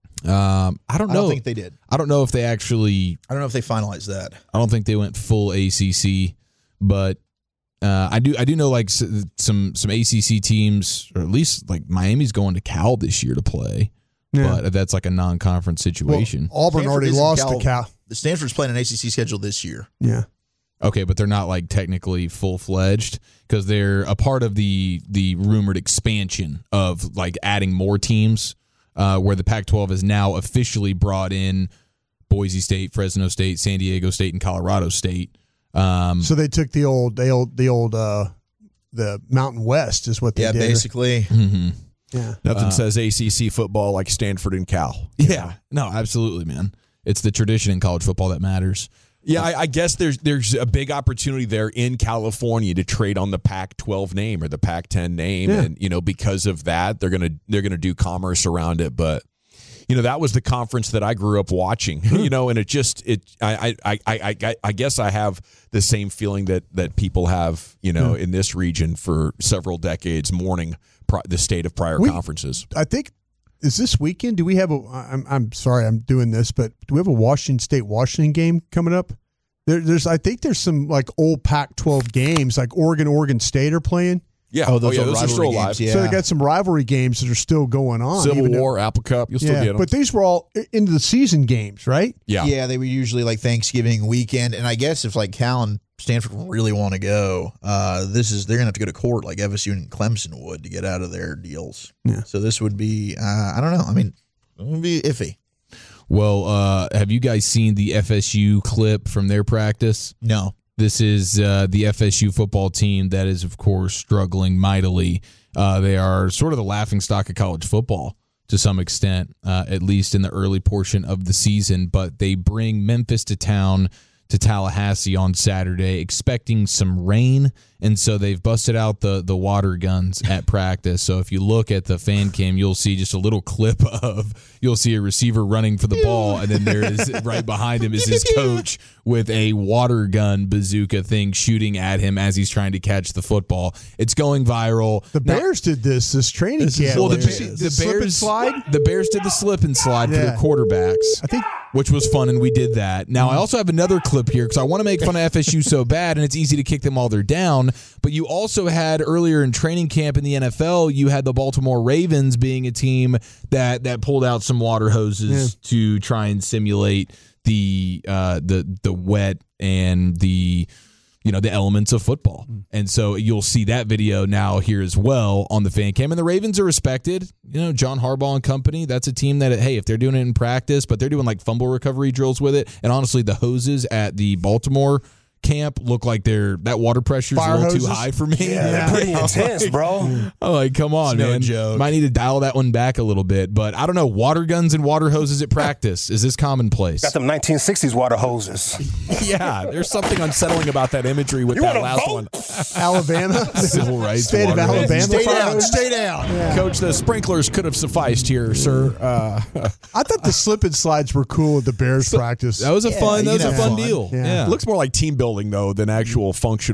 [SPEAKER 3] Um, I don't know.
[SPEAKER 5] I don't think they did.
[SPEAKER 3] I don't know if they actually.
[SPEAKER 5] I don't know if they finalized that.
[SPEAKER 3] I don't think they went full A C C, but uh, I do. I do know like some some A C C teams, or at least like Miami's going to Cal this year to play. Yeah. But that's like a non-conference situation.
[SPEAKER 6] Well, Auburn
[SPEAKER 5] Stanford
[SPEAKER 6] already lost
[SPEAKER 5] Cal,
[SPEAKER 6] to Cal.
[SPEAKER 5] The Stanford's playing an A C C schedule this year.
[SPEAKER 6] Yeah.
[SPEAKER 3] Okay, but they're not like technically full-fledged because they're a part of the the rumored expansion of like adding more teams, uh, where the Pac twelve has now officially brought in Boise State, Fresno State, San Diego State, and Colorado State. Um,
[SPEAKER 6] so they took the old, the old, the old, uh, the Mountain West is what they
[SPEAKER 5] yeah,
[SPEAKER 6] did.
[SPEAKER 5] basically.
[SPEAKER 3] Mm-hmm.
[SPEAKER 6] Yeah.
[SPEAKER 2] Nothing
[SPEAKER 3] Uh,
[SPEAKER 2] says A C C football like Stanford and Cal.
[SPEAKER 3] Yeah, no, absolutely, man. It's the tradition in college football that matters.
[SPEAKER 2] Yeah, I, I guess there's there's a big opportunity there in California to trade on the Pac twelve name or the Pac ten name,
[SPEAKER 6] Yeah.
[SPEAKER 2] and you know because of that they're gonna they're gonna do commerce around it. But you know that was the conference that I grew up watching. you know, and it just it I I, I I I guess I have the same feeling that that people have you know in this region for several decades, mourning pri- the state of prior
[SPEAKER 6] We-
[SPEAKER 2] conferences.
[SPEAKER 6] I think is this weekend. Do we have a? I'm I'm sorry, I'm doing this, but do we have a Washington State Washington game coming up? There, there's I think there's some like old Pac twelve games, like Oregon Oregon State are playing.
[SPEAKER 2] Yeah,
[SPEAKER 5] Oh, those
[SPEAKER 2] yeah,
[SPEAKER 5] are
[SPEAKER 2] those are
[SPEAKER 5] rivalry
[SPEAKER 2] still
[SPEAKER 5] games,
[SPEAKER 2] alive.
[SPEAKER 5] yeah.
[SPEAKER 6] So they got some rivalry games that are still going on.
[SPEAKER 2] Civil
[SPEAKER 6] even though-
[SPEAKER 2] War, Apple Cup, you'll still
[SPEAKER 6] yeah,
[SPEAKER 2] get them.
[SPEAKER 6] but these were all i- into the season games, right?
[SPEAKER 2] yeah,
[SPEAKER 5] Yeah, they were usually like Thanksgiving weekend, and I guess if like Cal and Stanford really want to go, uh, this is they're gonna have to go to court like F S U and Clemson would to get out of their deals.
[SPEAKER 6] Yeah.
[SPEAKER 5] So this would be, uh, I don't know. I mean, it would be iffy.
[SPEAKER 3] Well, uh, have you guys seen the F S U clip from their practice?
[SPEAKER 5] No.
[SPEAKER 3] This is uh, the F S U football team that is, of course, struggling mightily. Uh, they are sort of the laughingstock of college football to some extent, uh, at least in the early portion of the season. But they bring Memphis to town to Tallahassee on Saturday, expecting some rain, and so they've busted out the the water guns at practice. So if you look at the fan cam, you'll see just a little clip of you'll see a receiver running for the ball, and then there is right behind him is his coach with a water gun bazooka thing shooting at him as he's trying to catch the football. It's going viral.
[SPEAKER 6] The
[SPEAKER 3] Now-
[SPEAKER 6] Bears did this this training camp.
[SPEAKER 3] well, the,
[SPEAKER 6] Did you
[SPEAKER 3] the,
[SPEAKER 6] see the slip and
[SPEAKER 3] Bears
[SPEAKER 6] slide.
[SPEAKER 3] The Bears did the slip and slide for
[SPEAKER 6] Yeah.
[SPEAKER 3] their quarterbacks.
[SPEAKER 6] I think
[SPEAKER 3] Which was fun, and we did that. Now, I also have another clip here because I want to make fun of F S U so bad, and it's easy to kick them while they're down. But you also had earlier in training camp in the N F L, you had the Baltimore Ravens being a team that that pulled out some water hoses
[SPEAKER 6] Yeah.
[SPEAKER 3] to try and simulate the uh, the the wet and the you know the elements of football. And so you'll see that video now here as well on the fan cam. And the Ravens are respected. You know, John Harbaugh and company, that's a team that, hey, if they're doing it in practice, but they're doing like fumble recovery drills with it. And honestly, the hoses at the Baltimore camp look like they're that water pressure is a
[SPEAKER 6] Fire
[SPEAKER 3] little
[SPEAKER 6] hoses?
[SPEAKER 3] too high for me.
[SPEAKER 4] Yeah, they're pretty intense, bro.
[SPEAKER 3] Oh, like, come on,
[SPEAKER 5] It's no
[SPEAKER 3] man.
[SPEAKER 5] joke.
[SPEAKER 3] Might need to dial that one back a little bit. But I don't know. Water guns and water hoses at practice. Is this commonplace?
[SPEAKER 4] Got them nineteen sixties water hoses.
[SPEAKER 2] yeah. There's something unsettling about that imagery with
[SPEAKER 4] You
[SPEAKER 2] that
[SPEAKER 4] wanna
[SPEAKER 2] last
[SPEAKER 4] vote?
[SPEAKER 2] one.
[SPEAKER 6] Alabama,
[SPEAKER 3] Civil rights.
[SPEAKER 6] state of
[SPEAKER 3] water hoses.
[SPEAKER 6] Alabama.
[SPEAKER 5] Stay
[SPEAKER 6] fire
[SPEAKER 5] down.
[SPEAKER 6] hose.
[SPEAKER 5] Stay down.
[SPEAKER 2] Coach, the sprinklers could have sufficed here, sir. Uh,
[SPEAKER 6] I thought the slip and slides were cool at the Bears practice.
[SPEAKER 3] That was a
[SPEAKER 5] Yeah,
[SPEAKER 3] fun. That
[SPEAKER 5] you
[SPEAKER 3] was a
[SPEAKER 5] know,
[SPEAKER 3] fun
[SPEAKER 5] fun.
[SPEAKER 3] deal.
[SPEAKER 6] Yeah.
[SPEAKER 3] Yeah.
[SPEAKER 2] It looks more like team building though than actual functional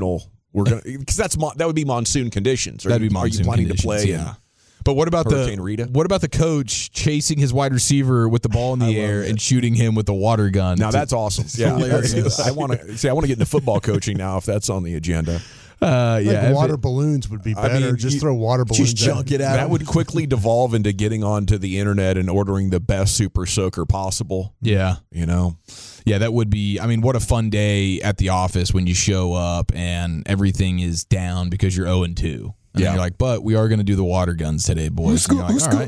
[SPEAKER 2] We're gonna because that's mon- that would be monsoon conditions. Are
[SPEAKER 3] That'd
[SPEAKER 2] you,
[SPEAKER 3] be monsoon
[SPEAKER 2] Are you planning
[SPEAKER 3] conditions,
[SPEAKER 2] to play?
[SPEAKER 3] yeah.
[SPEAKER 2] in
[SPEAKER 3] But what about
[SPEAKER 2] Hurricane
[SPEAKER 3] the
[SPEAKER 2] Rita?
[SPEAKER 3] what about the coach chasing his wide receiver with the ball in the air and shooting him with a water gun?
[SPEAKER 2] Now
[SPEAKER 3] to-
[SPEAKER 2] that's awesome. Yeah,
[SPEAKER 3] hilarious.
[SPEAKER 2] I want to see. I want to get into football coaching now if that's on the agenda.
[SPEAKER 3] Uh,
[SPEAKER 6] Like
[SPEAKER 3] yeah, if
[SPEAKER 6] water
[SPEAKER 3] it-
[SPEAKER 6] balloons would be
[SPEAKER 2] I
[SPEAKER 6] better.
[SPEAKER 2] mean,
[SPEAKER 6] just
[SPEAKER 2] you-
[SPEAKER 6] throw water balloons.
[SPEAKER 5] Just chunk it out.
[SPEAKER 2] That would quickly devolve into getting onto the internet and ordering the best super soaker possible.
[SPEAKER 3] yeah.
[SPEAKER 2] You know,
[SPEAKER 3] Yeah, that would be. I mean, what a fun day at the office when you show up and everything is down because you're zero and two. And
[SPEAKER 2] Yeah.
[SPEAKER 3] you're like, but we are going to do the water guns today, boys. And you're like, all right.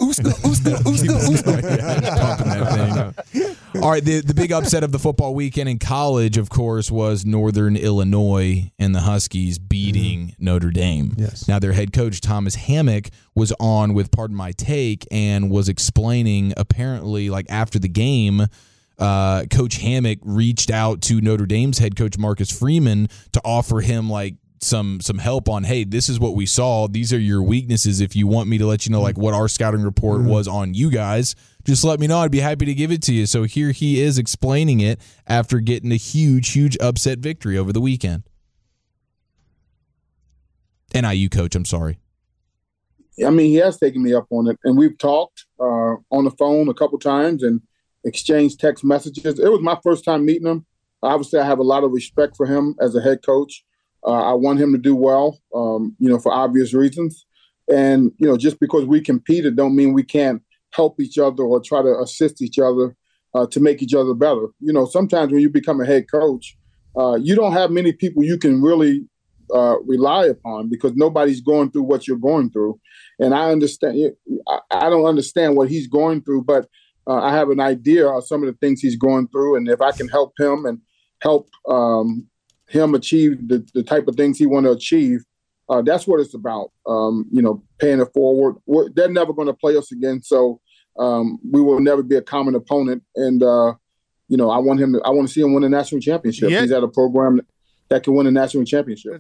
[SPEAKER 3] Pumping that thing. All right, the, the big upset of the football weekend in college, of course, was Northern Illinois and the Huskies beating Notre Dame.
[SPEAKER 6] Yes.
[SPEAKER 3] Now, their head coach, Thomas Hammock, was on with Pardon My Take and was explaining, apparently, like after the game, uh, Coach Hammock reached out to Notre Dame's head coach, Marcus Freeman, to offer him, like, some some help on, hey, this is what we saw. These are your weaknesses. If you want me to let you know, like, what our scouting report
[SPEAKER 6] Mm-hmm.
[SPEAKER 3] was on you guys, just let me know. I'd be happy to give it to you. So here he is explaining it after getting a huge, huge upset victory over the weekend. N I U coach, I'm sorry.
[SPEAKER 15] I mean, he has taken me up on it, and we've talked uh, on the phone a couple times and exchanged text messages. It was my first time meeting him. Obviously, I have a lot of respect for him as a head coach. Uh, I want him to do well, um, you know, for obvious reasons. And, you know, just because we competed don't mean we can't help each other or try to assist each other uh, to make each other better. You know, sometimes when you become a head coach, uh, you don't have many people you can really uh, rely upon because nobody's going through what you're going through. And I understand, I, I don't understand what he's going through, but uh, I have an idea of some of the things he's going through. And if I can help him and help um, him achieve the, the type of things he want to achieve, uh, that's what it's about. Um, you know, paying it forward. We're, they're never going to play us again, so um, we will never be a common opponent. And uh, you know, I want him. To, I want to see him win a national championship.
[SPEAKER 1] Yeah.
[SPEAKER 15] He's at a program that can win a national championship.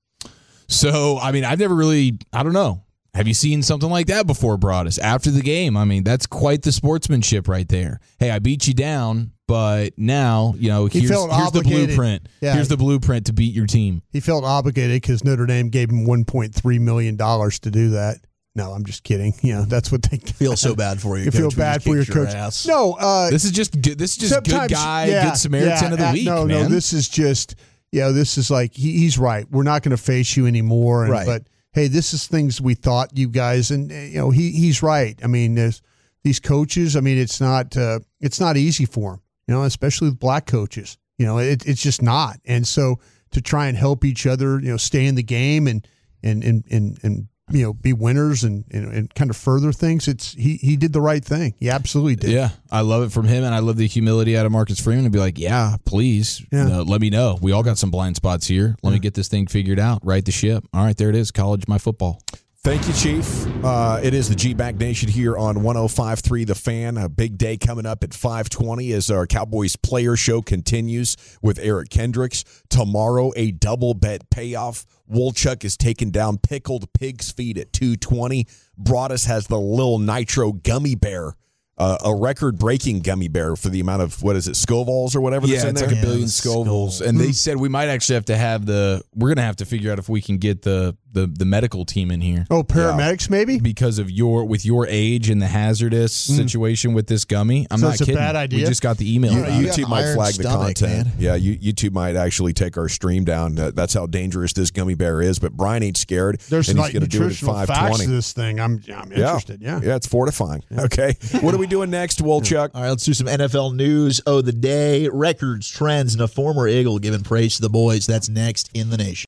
[SPEAKER 3] So, I mean, I've never really, I don't know. Have you seen something like that before, Broadus? After the game, I mean, that's quite the sportsmanship right there. Hey, I beat you down, but now, you know,
[SPEAKER 6] He
[SPEAKER 3] here's,
[SPEAKER 6] felt
[SPEAKER 3] here's the
[SPEAKER 6] obligated.
[SPEAKER 3] blueprint.
[SPEAKER 6] Yeah.
[SPEAKER 3] Here's the blueprint to beat your team.
[SPEAKER 6] He felt obligated because Notre Dame gave him one point three million dollars to do that. No, I'm just kidding. You know, that's what they
[SPEAKER 5] feel so bad for you.
[SPEAKER 6] You
[SPEAKER 5] coach,
[SPEAKER 6] feel
[SPEAKER 5] we
[SPEAKER 6] bad
[SPEAKER 5] just
[SPEAKER 6] for your
[SPEAKER 5] kicked your
[SPEAKER 6] coach.
[SPEAKER 5] ass.
[SPEAKER 6] No, uh,
[SPEAKER 3] This is just good. This is just good
[SPEAKER 6] sometimes-
[SPEAKER 3] guy,
[SPEAKER 6] yeah,
[SPEAKER 3] good Samaritan
[SPEAKER 6] yeah,
[SPEAKER 3] of the
[SPEAKER 6] uh,
[SPEAKER 3] week,
[SPEAKER 6] No,
[SPEAKER 3] man.
[SPEAKER 6] no, this is just, you know, this is like, he, he's right. We're not going to face you anymore. And,
[SPEAKER 5] Right.
[SPEAKER 6] But, hey, this is things we thought you guys, and, uh, you know, he he's right. I mean, there's these coaches, I mean, it's not, uh, it's not easy for them, you know, especially with black coaches. You know, it, it's just not. And so to try and help each other, you know, stay in the game and, and, and, and, and you know, be winners and, and, and kind of further things. It's he he did the right thing. He absolutely did.
[SPEAKER 3] Yeah, I love it from him, and I love the humility out of Marcus Freeman to be like, yeah, please,
[SPEAKER 6] Yeah.
[SPEAKER 3] you know, let me know. We all got some blind spots here. Let me get this thing figured out. Right the ship. All right, there it is. College my football.
[SPEAKER 2] Thank you, Chief. Uh, it is the G-Bag Nation here on one oh five point three The Fan. A big day coming up at five twenty as our Cowboys player show continues with Eric Kendricks. Tomorrow, a double bet payoff. Wolchuk is taking down Pickled Pig's Feet at two twenty. Broadus has the Lil Nitro Gummy Bear, uh, a record-breaking gummy bear for the amount of, what is it, Scovilles or whatever that's
[SPEAKER 3] Yeah,
[SPEAKER 2] in
[SPEAKER 3] it's
[SPEAKER 2] there?
[SPEAKER 3] like a billion
[SPEAKER 5] Yeah,
[SPEAKER 3] Scovilles. And they said we might actually have to have the, we're going to have to figure out if we can get the, the, the medical team in here.
[SPEAKER 6] Oh, paramedics maybe?
[SPEAKER 3] Because of your, with your age and the hazardous situation with this gummy. I'm
[SPEAKER 6] So
[SPEAKER 3] not
[SPEAKER 6] it's a
[SPEAKER 3] kidding.
[SPEAKER 6] bad idea?
[SPEAKER 3] We just got the email.
[SPEAKER 2] You,
[SPEAKER 3] about it.
[SPEAKER 2] YouTube
[SPEAKER 5] an
[SPEAKER 2] might
[SPEAKER 5] iron
[SPEAKER 2] flag the
[SPEAKER 5] stomach,
[SPEAKER 2] content.
[SPEAKER 5] man.
[SPEAKER 2] Yeah, you, YouTube might actually take our stream down. Uh, that's how dangerous this gummy bear is. But Brian ain't scared.
[SPEAKER 6] There's
[SPEAKER 2] and
[SPEAKER 6] like
[SPEAKER 2] he's going to do it at
[SPEAKER 6] nutritional
[SPEAKER 2] five
[SPEAKER 6] facts
[SPEAKER 2] twenty.
[SPEAKER 6] to this thing. I'm I'm interested. Yeah.
[SPEAKER 2] Yeah, it's fortifying. Okay. What are we doing next, Wolchuk?
[SPEAKER 5] All right, let's do some N F L news. Oh, the day, records, trends, and a former Eagle giving praise to the boys. That's next in the nation.